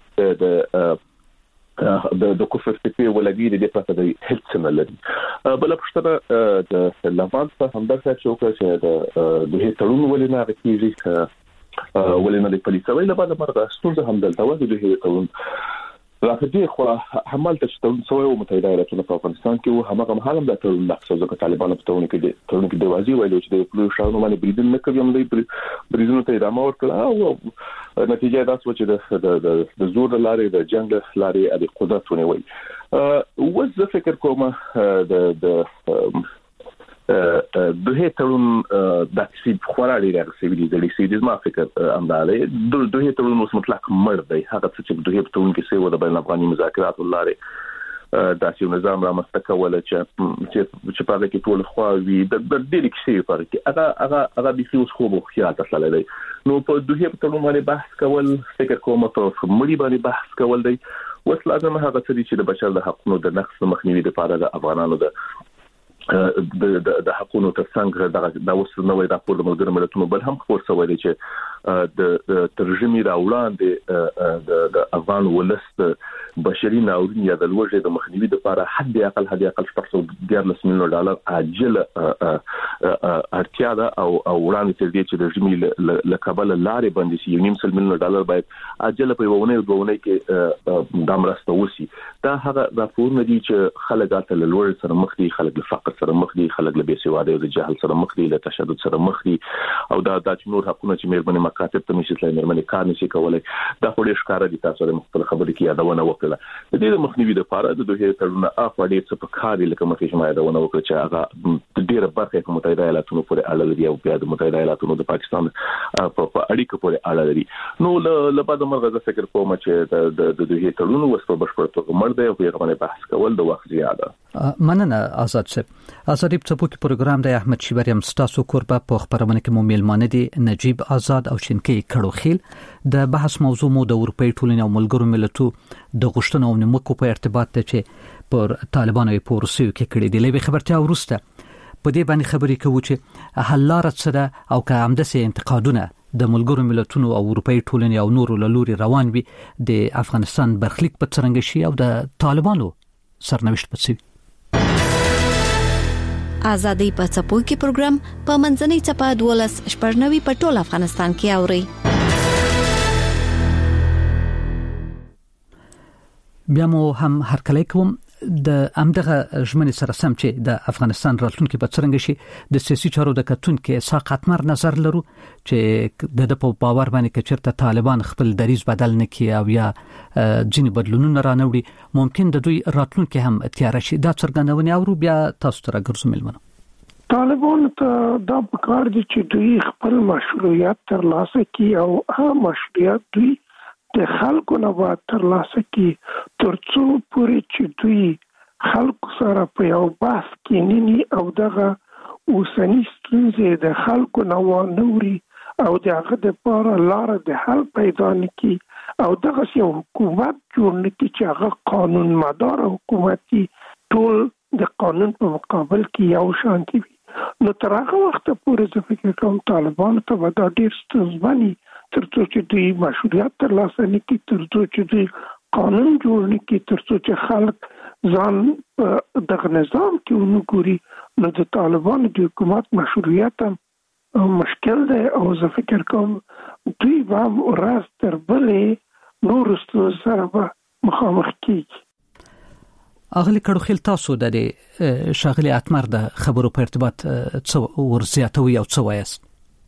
باندې د کفر فکر ولګي د پرته د هیڅ نه لري بل پښتنه د لوان څخه همدغه چې د دوه تړون ولې نه راکېږي ولې نه د پولیسوي له بعد مرغه ستونزه هم دلته وځي د تړون راځي خو حمل ته سوي او متحده ایالاتونو په افغانستان کې هغه مهاله د تړون نقص ځکه طالبانو په تړون کې د وازی ویلو چې د پلو شاونو باندې بریدن نه کوي هم د بریدونو ته ادامه ورکړه او نتیجه دا شو چې د زور لارې د جنگ لارې د قدرت ونیوي وزه فکر کوم د دوه تړون د تسیب خورالي راغسي دي د لیسیدز ما فکر امداله دوه تړون اوس مطلق مړ دی هغه چې دوه تړون کې څه و د بین افغاني مذاکرات لاره داسې نظام را مستقول چې په هغه کې ټول خواوي د ډېر کیسې په کې هغه د فیوس خو مو خیال تاسو نو په دوه تړون باندې بحث کول فکر کوم په مړی باندې بحث کول دی اوس لازم هغه چې د بشر د حقوقو د نقض مخنیوي لپاره د افغانانو د حقوقو ترڅنګ دا اوس نوې راپور د ملګرو ملتونو بل هم خبر شوی دی چې د ترجمه راوړاندې د افغان ولست بشري ناورین یا د لوړې د مخنیوي لپاره حد اقل $14 مليون عاجل اړتیا ده او وړاندې تر دې چې د رژیم له کابل لارې بندي شي $1.5 مليون باید عاجل په ونه کې د مرسته وسی دا هغه راپورونه دي چې خلک ته لوړ سره مخ دي خلک له فقر سره مخ دي خلک له بېسوادۍ او د جهل سره مخ دي له تشدد سره مخ دي او دا چې نور حقوقونه چې مېرمنې مکاتب ته نشي تللی مېرمنې کار نشي کولای دا خو ډېر ښکاره دي تاسو د مختلف خبرې کې یادونه وکړه د دې مخنیوي لپاره د دوه تړونونو افاډې څه په کار لکه مخکې شما یادونه وکړه چې هغه ډېر برخه په متحده ایالاتونو پورې اړه لري او بیا د متحده ایالاتونو د پاکستان په اړیکو پورې اړه لري نو له بعد مرغه زه فکر کوم چې د دوه تړونونو وسو بشپړ توګه مړ دی او په غوښنه بحث کول د وخت زیاده مننه آزاد صاحب آزادی په پروګرام د احمد شیبریم ستاسو کوربه په خبرونه کې مو میلمانه دي نجیب آزاد او شینکی کړوخیل د بحث موضوع مو د اروپאי ټولنې او ملګرو ملتو د غوښتنو او نیوکو په ارتباط ته چې پر طالبانو په روسیو کې کړي دي لوي خبرتیا ورسته په دې باندې خبرې کوي چې حل لار څه ده او که همداسې انتقادونه د ملګرو ملتونو او اروپאי ټولنې او نورو لوري روان وي د افغانستان برخلیک په څرنګه شي او د طالبانو سرنوشت په څه آزادی په څپو کې پروګرام په منځنۍ چپه 12 په ټول افغانستان کې اوري بیا مو هم هرکلی کوم د امدغه ژمنې سره سم چې د افغانستان راتلونکي په څرنګه شي د سیاسي چارو د کتونکو ساقطمر نظر لرو چې د په باور باندې چې چیرته طالبان خپل دریز بدل نه کړي او یا ځینې بدلونونه رانوړي ممکن د دوی راتلونکي هم تیار شي دا څرګندونه اورو بیا تاسو ته راګرځو ملمنو طالبان ته دا پکار دي چې دوی خپل مشروعیت ترلاسه کړي او هغه مشروعیت دوی د خلکو نه به ترلاسه کړي ترڅو پورې چې دوی خلکو سره په یو بحث کې نینی او دغه اوسنی ستونزې د خلکو نه ونوري او دغه د لپاره لار د حل پیدا نکړي او دغه یو حکومت جوړ نکړي چې هغه قانون مدار حکومتي ټول د قانون په مقابل کې یو شانتي وي نو تر هغه وخت پورې زه فکر کوم طالبان ته به دا ډېر ستونزمن ترڅو چې دوی مشروعیت ترلاسه نکړي ترڅو چې دوی قانون جوړ نکړي ترڅو چې خلک ځان دغه نظام کې ونګوري نو د طالبانو د حکومت مشروعیت مشکل دی او زه فکر کوم دوی به ورځ تر بلې نور ستونزو سره به مخامخ کیږي اغلی کړوخیل تاسو د شاغلی اتمر د خبرو په ارتباط څه ورزیاتوي او څه وایست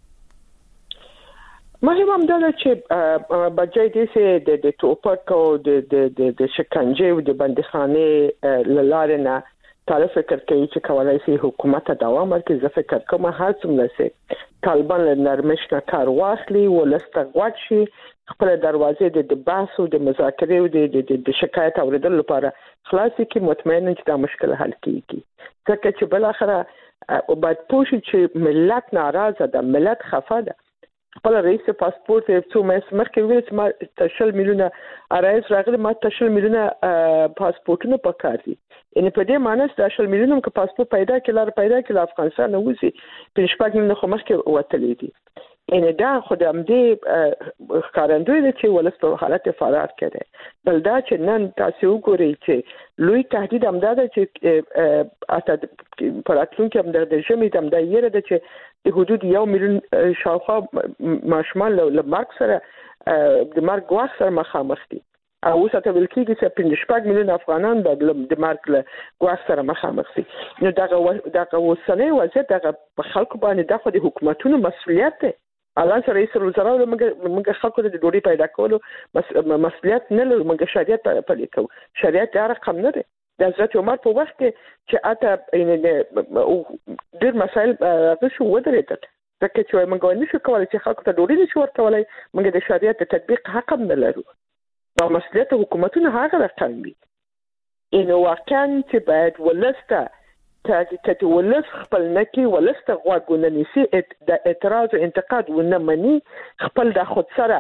مهم هم دا چې بجای دې سه د ټوپک او د شکنجه او د بندخانه لاره نه طالب فکر کوي چې کولای شي حکومت دوام ورکړي زه فکر کوم هر څومره سي طالبان له نرمش نه کار واخلي ولسته غوښ شي خپل دروازې د بحث او د مذاکرې او د شکایت اوریدل لپاره خلاصي کې مطمئن چې دا مشکل حل کیږي ځکه چې بل اخره او بعد پوښي چې ملت ناراضه ده ملت خفه ده خپل رئیس پاسپورت څو مخکې ویل چې ما 10 میلیونه ارایز راغلي ما 10 میلیونه پاسپورتونه پکار دي ان په دې معنی چې 10 میلیونه که پاسپورت پیدا کړي افغانستان وځي په شپږ میلیونه خو مخکې وتلې دي ان دا خدام دې ښکارندوی دي چې ولس په حالت فرار کړي بل دا چې نن تاسو وګورئ چې لوی تهدید هم دا چې اته پراتلونکو هم د ژمي هم دا یره ده چې د حدود 1 میلیون شاوخوا ماشومان له مرګ سره د مرګ واخ سره مخامخ دي او اوس ته ویل کېږي چې 15 میلیون افغانان د مرګ له واخ سره مخامخ دي نو دا اوسنۍ وضعیت د خلکو باندې د حکومتونو مسؤلیت دی الان سره رئیس الوزرا موږ خلکو د ډوډۍ پیدا کولو مسؤلیت نه لرو موږ شریعت پلي کوو شریعت دا رقم نه دی د حضرت عمر په وخت کې چې اته ډېر مسایل غوښو ودرېدل ځکه چې موږ نشو کولای چې خلکو ته ډوډۍ نشو ورکولای موږ د شریعت د تطبیق حق هم نه لرو او مسؤلیت حکومتونو هغه رقم وي انه واقعا چې باید ولسته ته ولس خپل نکي ولسته غوږونه نيسي د اعتراض او انتقاد ونه مني خپل د خود سره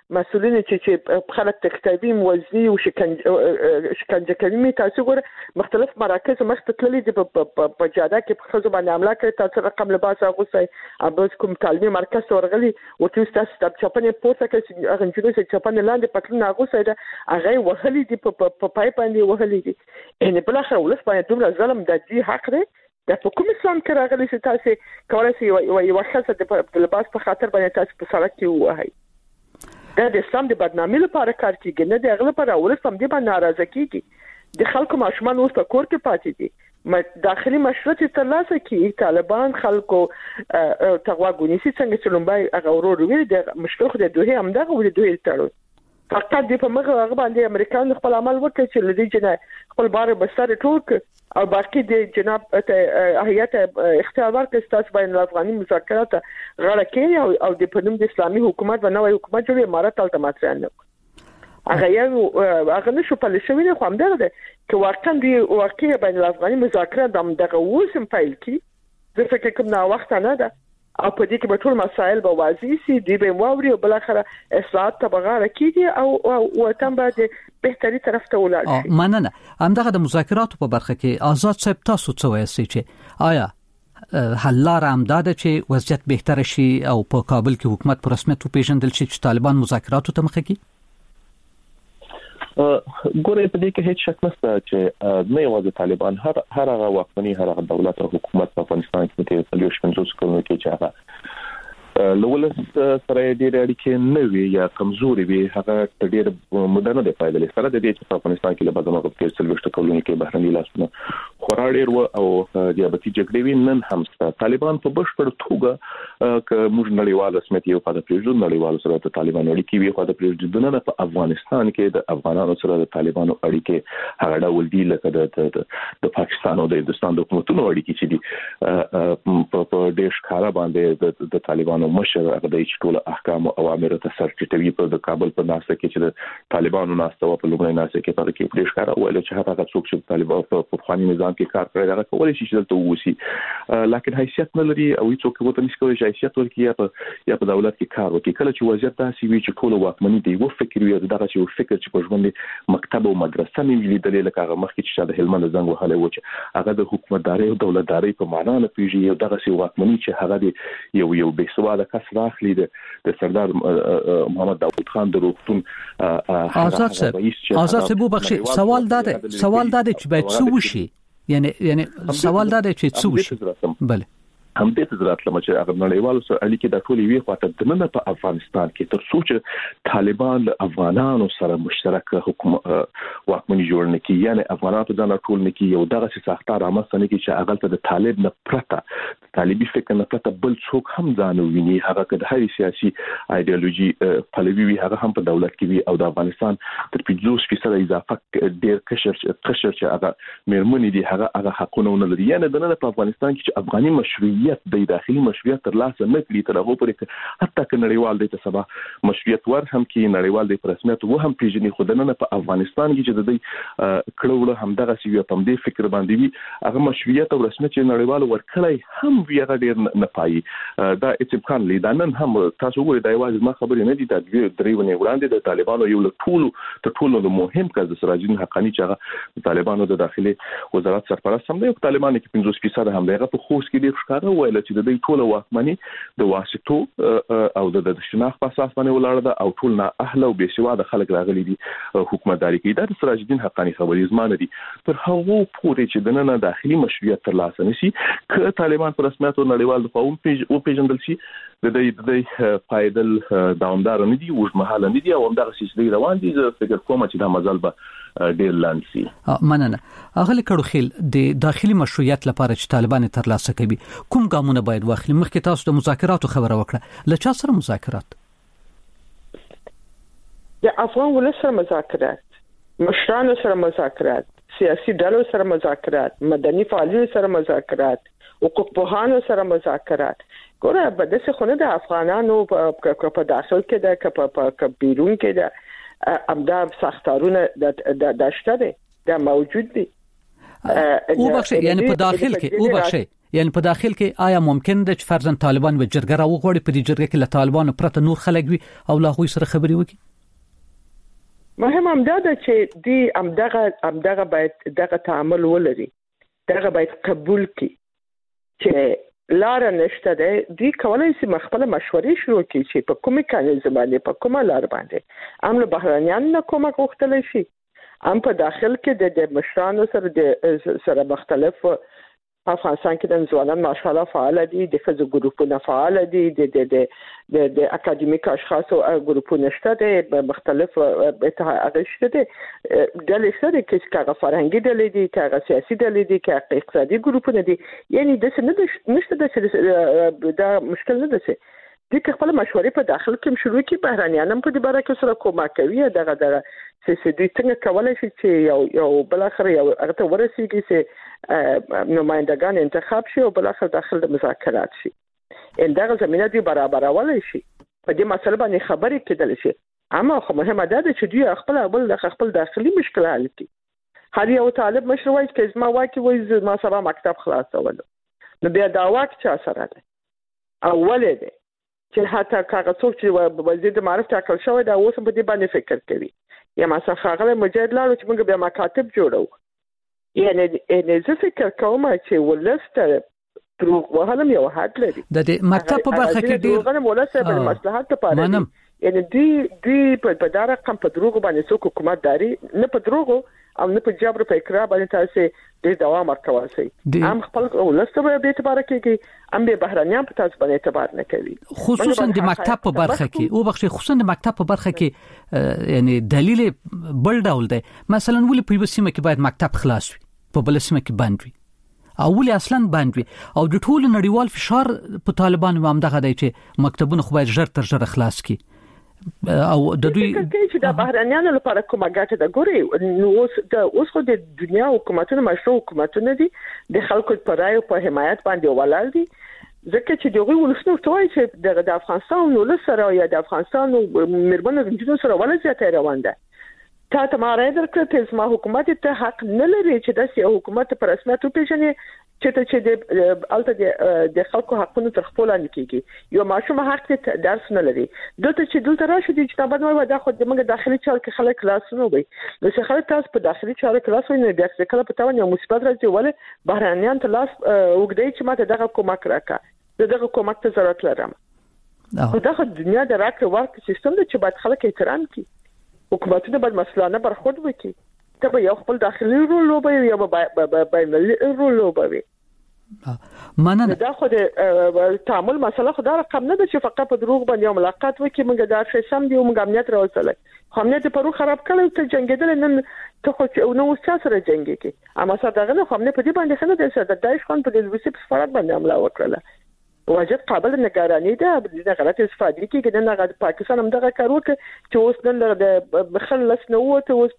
مسؤلین چې خلک تکتابي موزني او شکنجه کوي تاسو ګوره مختلف مراکز مختلفې دي په جاده کې په خزو باندې عمله کوي تاسو رقم لباس اغوسي ابوز کوم تعلیمي مرکز ورغلي او تاسو د چپنې پورته کې هغه چې چپنې لاندې پټلون اغوسي دا هغه وهلي دي په پای باندې وهلي دي ان بل اخر ولس باندې دومره ظلم د دې حق دی د حکومت اسلام کې راغلي چې تاسو کولای شئ یو خاصه د لباس په خاطر باندې تاسو په سړک کې وایي دا د اسلام د بدنامۍ لپاره کار کوي نه د هغه لپاره ولس هم دې باندې ناراضه کیږي د خلکو ماشومان اوس په کور کې پاتې دي داخلي مشروط ترلاسه کوي طالبان خلکو تغواګونی سي څنګه چې لومبای هغه ورور ویل د مشکل خو د دوه هم دغه ولې دوه تړو فقط د په مغه هغه باندې امریکایان خپل عمل وکړي چې لدی جنا خپل بار بسر ټوک او باقي د جناب هيئت اختیار ورکړي تاسو بین الافغاني مذاکرات غاړه کوي او د پنوم د اسلامي حکومت ونوي حکومت جوړي امارات التماتریان هغه یو هغه نشو په لشي نه خو هم ده چې واقعا دی واقعي بین الافغاني مذاکرات دغه وسم فایل کی د فکر کوم نا وخت نه ده او په دې کې به ټول مسایل به واضح سي دی به واوري او بل اخره اصلاحات تبغاړه کیږي او تم بعد بهتري طرف ته ولاړ شي مننه همدغه د مذاکراتو په برخه کې آزاد صاحب تاسو څه وایي چې آیا حل لاره امداد چې وضعیت بهتر شي او په کابل کې حکومت په رسمیت پیژندل شي چې طالبان مذاکراتو ته مخه کوي ګوره په دې کې هیڅ شک نشته چې نه یوازې طالبان هر هغه واکمني هر هغه دولت او حکومت په افغانستان کې د تلوش منځوس کولو کې چې هغه لولس سره ډېر اړیکې نه وي یا کمزوري وي هغه ډېر مدنه دی پایدل سره د دې چې په افغانستان کې له بدنو کې تلوش کولو کې بهرني لاسونه خورا ډېر و او دیابتي جګړې وي نن هم طالبان په بشپړ توګه ک موږ نړیوال رسمیت یو په پریږدو نړیوال سره د طالبان اړیکې وي خو د پریږدو نه په افغانستان کې د افغانانو سره د طالبانو اړیکې هغه ډول دي لکه د پاکستان او د هندستان د حکومتونو اړیکې چې دي په ډېر ښکارا باندې د طالبانو مشر هغه د ټول احکام او اوامر ته سر ټیټوي په د کابل په ناسه کې چې د طالبانو ناسه په لومړی ناسه کې په کې پریش کار ویل چې هغه څوک چې طالبان په خواني نظام کې کار کوي هغه کولای شي چې دلته ووسی لکه حیثیت نه لري او څوک وته نشي کولای چې حیثیت ورکړي یا په دولت کې کار وکړي کله چې وضعیت داسې وي چې ټول واکمني دی و فکر وي دغه چې فکر چې په ژوند مکتب او مدرسه مې ویلي د هغه مخکې چې د هلمند زنګ وهله و چې هغه د حکومتداري او دولتداري په معنا نه پیژي یو دغه سی واکمني چې هغه یو بې سواده کس راخلی د سردار محمد داوود خان د روغتون آزاد صاحب بخشي سوال داده چې باید څه وشي یعنی سوال داده چې څه وشي بله هم دې تزرات لمه چې هغه نړیوالو سره اړیکې د ټولې وی خواته د نن په افغانستان کې تر څو چې طالبان له افغانانو سره مشترک حکومت واکمني جوړ نه کیږي یعنی افغانانو ته نه ټول نه کیږي یو دغه ساختار رامنځته نه کیږي چې هغه ته د طالب نه پرته طالبي فکر نه پرته بل څوک هم ځان ویني هغه د هرې سیاسي ایدئولوژي پلوي وي هغه هم په دولت کې وي او د افغانستان تر 50% اضافه ډېر قشر چې هغه مېرمنې دي هغه حقونه نه لري یعنی د نن په افغانستان کې چې افغاني مشروعیت د داخلي مشروعیت تر لاسه نه کړی تر هغه پورې حتی که نړیوال د سبا مشروعیت ور هم کې نړیوال د رسمیت و هم پیژني خو د نن په افغانستان کې چې د دې کړهول هم دغه سی په دې فکر باندې وي هغه مشروعیت او رسمیت چې نړیوال ورکړی هم وی هغه ډیر نه پایي دا اتفاقان لیدانن هم تاسو وګورئ دا یوازې ما خبرې نه دي دا درېونه وړاندې د طالبانو یو له ټولو مهم کس د سراجدین حقانی چې هغه طالبانو د داخلي وزارت سرپرست هم دی طالبانو کې 50% هم دی هغه په خوست کې ډیر ښکاره ویل چې د دې ټول واکمني د واسطو او د شناخت په اساس باندې ولاړ ده او ټول نه اهل او بېسواده خلک راغلي دي حکومتداري کوي د سراجدین حقانی خبرې زمانه دي تر هغه پورې چې د نن داخلي مشروعیت تر لاسه نشي ک طالبان په رسمیت او نړیوال د قوم پیژندل شي د دې پایدل داوندار نه دي او مهاله نه دي او همدغه سیستم روان دي زه فکر کوم چې دا مزل به ډیر لاندسي مننه اغلی کړو خیل د داخلي مشروعیت لپاره چې طالبان تر لاسه کوي کوم ګامونه باید واخلي مخکې تاسو د مذاکراتو خبره وکړه له چا سره مذاکرات د افغان ولس سره مذاکرات مشرانو سره مذاکرات سیاسي ډلو سره مذاکرات مدني فعالینو سره مذاکرات حقوق پوهانو سره مذاکرات ګوره په داسې خونه د افغانانو په داخل کې د په بیرون کې د امدا ساختارونه د شته دي دا موجود دي او بخښه یعنی په داخل کې او بخښه یعنی په داخل کې آیا ممکن ده چې فرضاً طالبان و جرګه راوغوړي په دې جرګه کې له طالبانو پرته نور خلک وي او له هغوی سره خبرې وکړي؟ مهم همدا ده چې دی همدغه باید دغه تعامل ولري، دغه باید قبول کړي چې لار نشته ده. دی کولای شي خپل مشورې شروع کړي چې په کومه کانیزم باندې په کومه لار باندې له بهرانيان نه کومه غوښتل شي، په داخل کې د مشرانو سره مختلف افغانستان کې د ځوانان ماشاءالله فعال دي، د ښځو ګروپونه فعال دي، د اکاډمیک اشخاصو ګروپونه شته دي، مختلف اتحادیې شته دي، ډلې شته دي چې هغه فرهنګي ډلې دي، چې هغه سیاسي ډلې دي، چې هغه اقتصادي ګروپونه دي. یعنی د نشته د دا مشکل نه ده چې خپل مشورې په داخل کې شروع کړي، بهرانيان هم په دې باره کې سره کومک کوي. دغه چې دوی څنګه کولای شي چې یو بل اخر یو هغه ته ورسیږي چې نمائندگان انتخاب شي او بل اخر داخل د مذاکرات شي. ان دغه زمينه دی برابرول شي، په دې مسله باندې خبرې کېدل شي. اما خو مهمه ده چې دوی خپل داخلي مشکل حل کړي. هر یو طالب مشر وایي چې زما واکي وایي ما سبا مکتب خلاصول، نو بیا دا واک چا سره ده؟ اوله ده چې حتی کاغه څوک چې وزیر د معرفت ټاکل شوی دا اوس په دې باندې فکر کوي. یا مثلا خاغله مجاهد لاړو چې موږ بیا مکاتب جوړو. یعنی زه فکر کوم چې ولسته دروغ وهلم یو حد لري. د مکتب په برخه کې ډیر غنم ولسته بل مصلحت لپاره یعنی دی په دا رقم په دروغ باندې څوک حکومت داري نه په دروغ او نه په جبر په اقرار باندې تاسو د دوام ورکوي. هم خپل ولسته به اعتبار کوي، هم به بهرانيان په تاسو باندې اعتبار نه کوي. خصوصا د مکتب په برخه کې او بخښي خصوصا د مکتب په برخه کې یعنی دلیل بل ډول دی. مثلا ولې په یو سیمه کې باید مکتب خلاص وي، په بل سیمه کې بند وي، او ولې اصلا بند وي، او د ټول نړیوال فشار په طالبانو هم دغه دی چې مکتبونه خو باید ژر تر ژره خلاص کړي. او د دوی چې د بهرانيانو لپاره کومه ګټه ده ګوري. نو اوس خو د دنیا حکومتونو مشروع حکومتونه دي، د خلکو په رائے او په حمایت باندې ولاړ دي. ځکه چې دوی ولسنو توای چې د افغانستان نو لسره یا د افغانستان مرمنو رنجونو سره ولا زیاته روان ده. تا ته ما راځي درکړه چې ما حکومت ته حق نه لري چې د حکومت پر رسمیت وپیژني چې د الته د خلکو حقونو تر خپل لاندې کیږي. یو ماشوم حق ته درس نه لري. دته چې دلته راشي چې تابع نو دا خو د موږ داخلي چارو کې خلک کلاس نه وي. نو چې خلک تاسو په داخلي چارو کلاس ویني بیا چې کله په تاوان یو مصیبت راځي ولې بهرانيان ته لاس وګدای چې ماته دغه کومک راکړه، دغه کومک ته ضرورت لرم. دغه دنیا د راکړې ورکړې سیستم چې باید خلک احترام کړي. حکومتونه باید مسلانه برخورد وکړي. ته به یو خپل داخلي رول لوبوي یا به بین‌المللي رول لوبوي. مننه. دا خو د تعامل مسله خو دا رقم نه ده چې فقط په دروغ باندې ملاقات وکړي موږ دا څه سم دی او موږ امنیت راوستل. خو امنیت پرو خراب کړل ته جنگیدل نن ته خو نو څه سره جنگي کی. اما صدقه نه خو امنیت په دې باندې څنګه ده چې د داعش خان په دې وسیب سفارت باندې حمله وکړه. واجب قابل نگرانی ده. د غلط استفاده کیږي د نغد پاکستان هم دغه کار وکړي چې اوس نن د مخلص نه وته اوس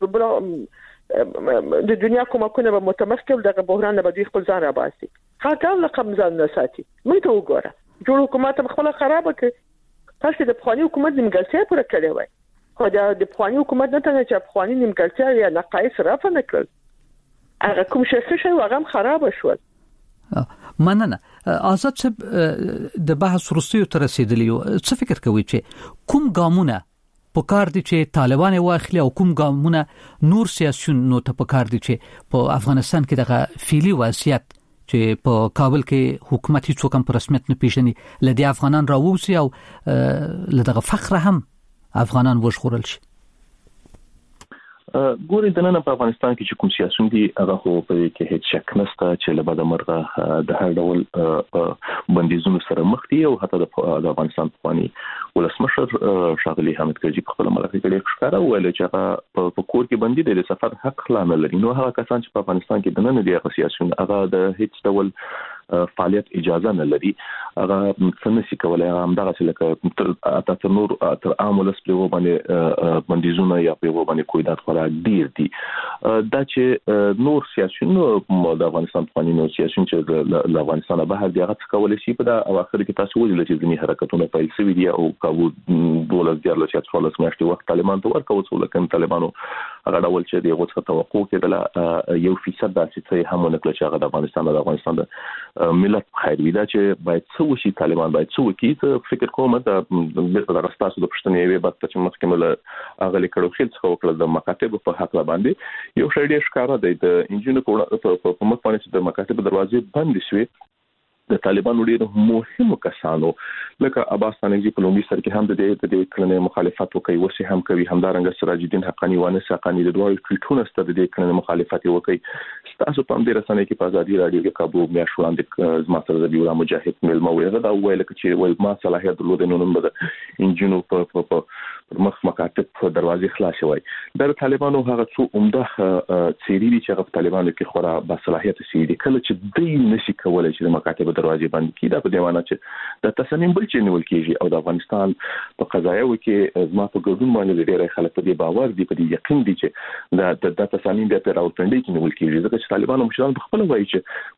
په د دنیا کومه به متمسکل دغه بحران به دوی خپل ځان را باسي. هغه لقب ځان نه ساتي. مې ته وګوره جوړ حکومت خپل خراب کړي. تاسو د افغاني حکومت نیمګړتیا پر کړې وای. خو د افغاني حکومت نه ته چې افغاني نیمګړتیا یا نقایص رافه نکړل. هغه کوم شي هغه خراب شول. مننه. آزاد صاحب د بحث وروستیو ته رسیدلی یو. څه فکر کوي چې کوم ګامونه په کار دي چې طالبان واخلي او کوم ګامونه نور سیاسيون نو ته په کار دي چې په افغانستان کې دغه فعلی وضعیت چې په کابل کې حکومت هیڅ کوم په رسمیت نه پیژني لدی افغانان راووسی او لدغه فخر هم افغانان وژغورل شي؟ ګوري د نن په افغانستان کې چې کوم سیاسيون دي هغه خو په دې کې هیڅ شک نشته چې له بده مرغه د هر ډول بندیزونو سره مخ دي او حتی د افغانستان پخوانی ولسمشر شاغلي حامد کرزي په خپل ملاتړ کې ښکارا ویل چې هغه په کور کې بندي دي د سفر حق لا نه لري. نو هغه کسان چې په افغانستان کې د نن دي هغه سیاسيون هغه د هیڅ ډول فعالیت اجازه نه لري. هغه څنګه شي کولای هم دغه چې لکه تاسو نور تر عام ولس په باندې بندیزونه یا په باندې کوئی دات خورا ډیر دي. دا چې نور سیاسيون د افغانستان قانوني نو سیاسيون چې د افغانستان بهر دی هغه کولای شي په دا اواخر کې تاسو ویل چې ځینې حرکتونه پیل شوي دي او کابو دولت دیارلس یا څوارلس میاشتې وخت طالبان ته ورکوي چې لکه طالبانو هغه ډول چې د غوښتنه توقع کېدله 1% داسې هم نه کړل چې هغه د افغانستان د ملت خیر وي دا چې باید څه وشي طالبان باید څه وکړي فکر کوم دا د راستاسو د پښتنې وی بس چې مخکمل هغه لیکلو خل څه وکړل د مکاتب په حق باندې یو شی ډیر ښکارا دی د انجینر په مخ باندې د مکاتب دروازې بند شوي د طالبانو ډیر مهمو کسانو لکه عباس تانجی په لومړي سر کې هم د دې کلنې مخالفت وکړي وسی هم کوي همدارنګه سراج الدین حقانی وانه ساقانی د دوه ټویټونو ستاسو د دې کلنې مخالفت وکړي تاسو په دې رسنۍ کې په ازادي رادیو کې کابو میا شوړاند زما سره د بیورا مجاهد مل موعظه دا ویل چې ول ما صلاحیت درلود نو نن بده انجینو په مخ مکاتب په دروازې خلاص وای د طالبانو هغه څو عمده سيري چې هغه طالبانو کې خورا با صلاحیت سيري کله چې دوی نشي کولای چې مکاتب دروازې باندې کې دا په دیوانه چې د تصمیم بل چې نیول کېږي او د افغانستان په قضایو کې زما په ګډون باندې ډېر خلک په دې باور دي په دې یقین دي چې د تصمیم د راوټنډي کې نیول کېږي ځکه چې طالبانو مشران په خپل وایي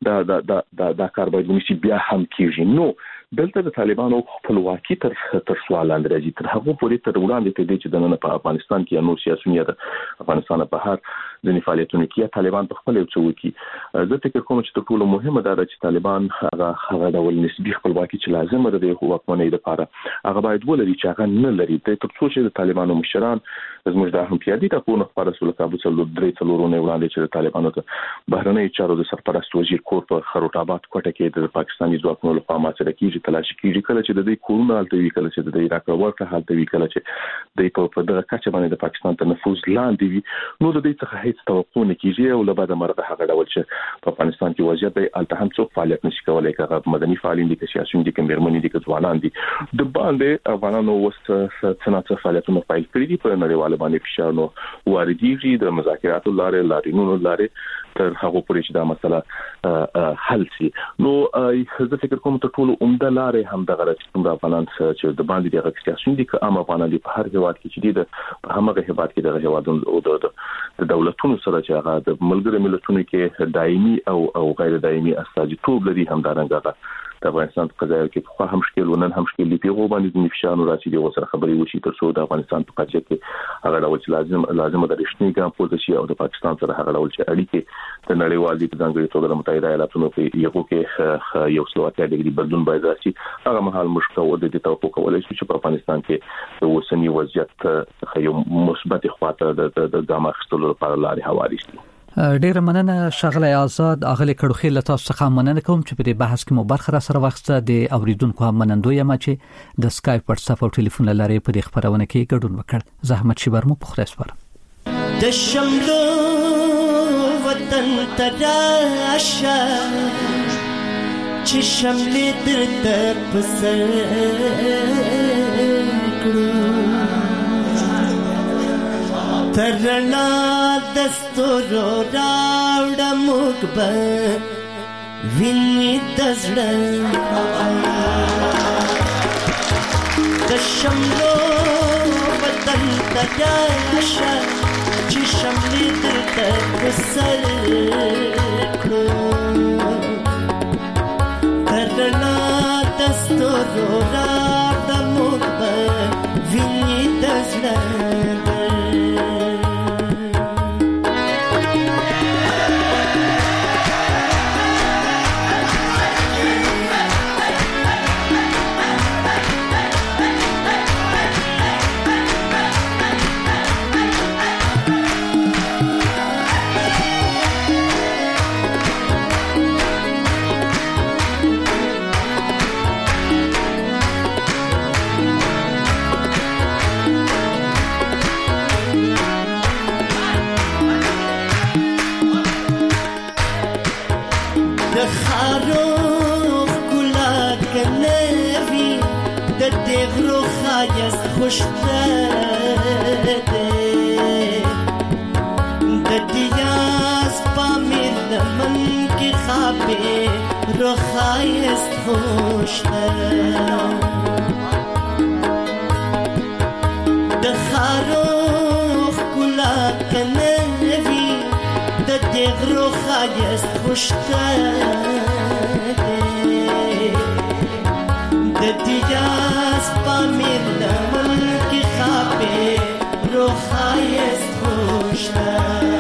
چې دا کار باید ونشي بیا هم کېږي نو دلته د طالبانو خپلواکي تر سوال لاندې راځي تر هغه پورې تر وړاندې ته دي چې د نن په افغانستان کې نور سیاسيون د افغانستان په هر د فعالیتونو کې طالبان په خپل یو څه وکي زه فکر کوم چې ټول مهمه ده چې طالبان هغه ډول نسبی خپلواکي چې لازم ده د حکومت لپاره هغه باید ولري چې هغه نه لري تر څو چې د طالبانو مشران زموږ د هم پیادي د قانون په رسول کابو څلور درې څلورونه وړاندې چې د طالبانو ته بهرنۍ چارو د سرپرست وزیر کور په خروټ آباد کوټه کې د پاکستاني ځواکونو لخوا ماته کېږي تلاشي کېږي کله چې د دې کورونه حالت وی کله چې د عراق ورته حالت وی کله چې د په دغه کچه باندې د پاکستان ته نفوذ لاندې وي نو د دې څخه هیڅ توقع نه کیږي او له بعد مرده هغه ډول چې په افغانستان کې وضعیت دی الته هم څوک فعالیت نشي کولای کغه مدني فعالین دي که سیاسيون دي که مرمنې دي که ځوانان دي د باندې افغانانو وسته فعالیتونه فایل کړی دي په نړیواله باندې فشار نو واردېږي د مذاکراتو لارینونو تر هغه پورې چې دا مسله حل شي نو زه فکر کوم ته ټول عمده لارې هم د غرض کوم د افغانان چې د باندې د اکسیاسيون دي که عام افغانان په هر هیواد کې چې د په همغه هیواد کې د هیوادونو او د دولتونو سره چې هغه د ملګرو ملتونو کې دایمي او غیر دایمي استازیتوب لري هم دارنګه د افغانستان په قضایا کې په هم شکل ونن هم شکل دی پیغو باندې د نفشانو راځي د وسره خبري وشي تر څو د افغانستان په قضیه کې هغه ډول چې لازم د رښتینی ګام پورته شي او د پاکستان سره هغه ډول چې اړیکې د نړیوال دي په ځانګړي توګه د متحده ایالاتونو په یو کې یو سلواتیا ډیګري بدلون باید راشي هغه مهال مشکل و د توقع کولای شي چې په افغانستان کې د اوسنی وضعیت یو مثبت خواته د ګام اخیستلو لپاره لارې هواري شي ډیر مننه شغله آزاد اغلی کډوخي لته څخه مننه کوم چې په دې بحث کې مو برخه را سره وخته د اوریدونکو هم منندوی یم چې د اسکایپ واتساپ او ټلیفون لاري په دې خبرونه کې ګډون وکړ زحمت شي برمو په خدای سپارم د شملو وطن تراشه چې شملې درته پسر کړو ترنا دستورو راوړه موږ به ویني د زړه د شملو وطن ته راشه چې شملې درته په سر کړو ترنا دستورو راوړه موږ به ویني د زړه خوشته د دیاس پامیر لمن کې خابه روخایست خوشته د خاروخ کلا کنوي د دې روخایست خوشته د دیاس پامیر لمن روخایست نشته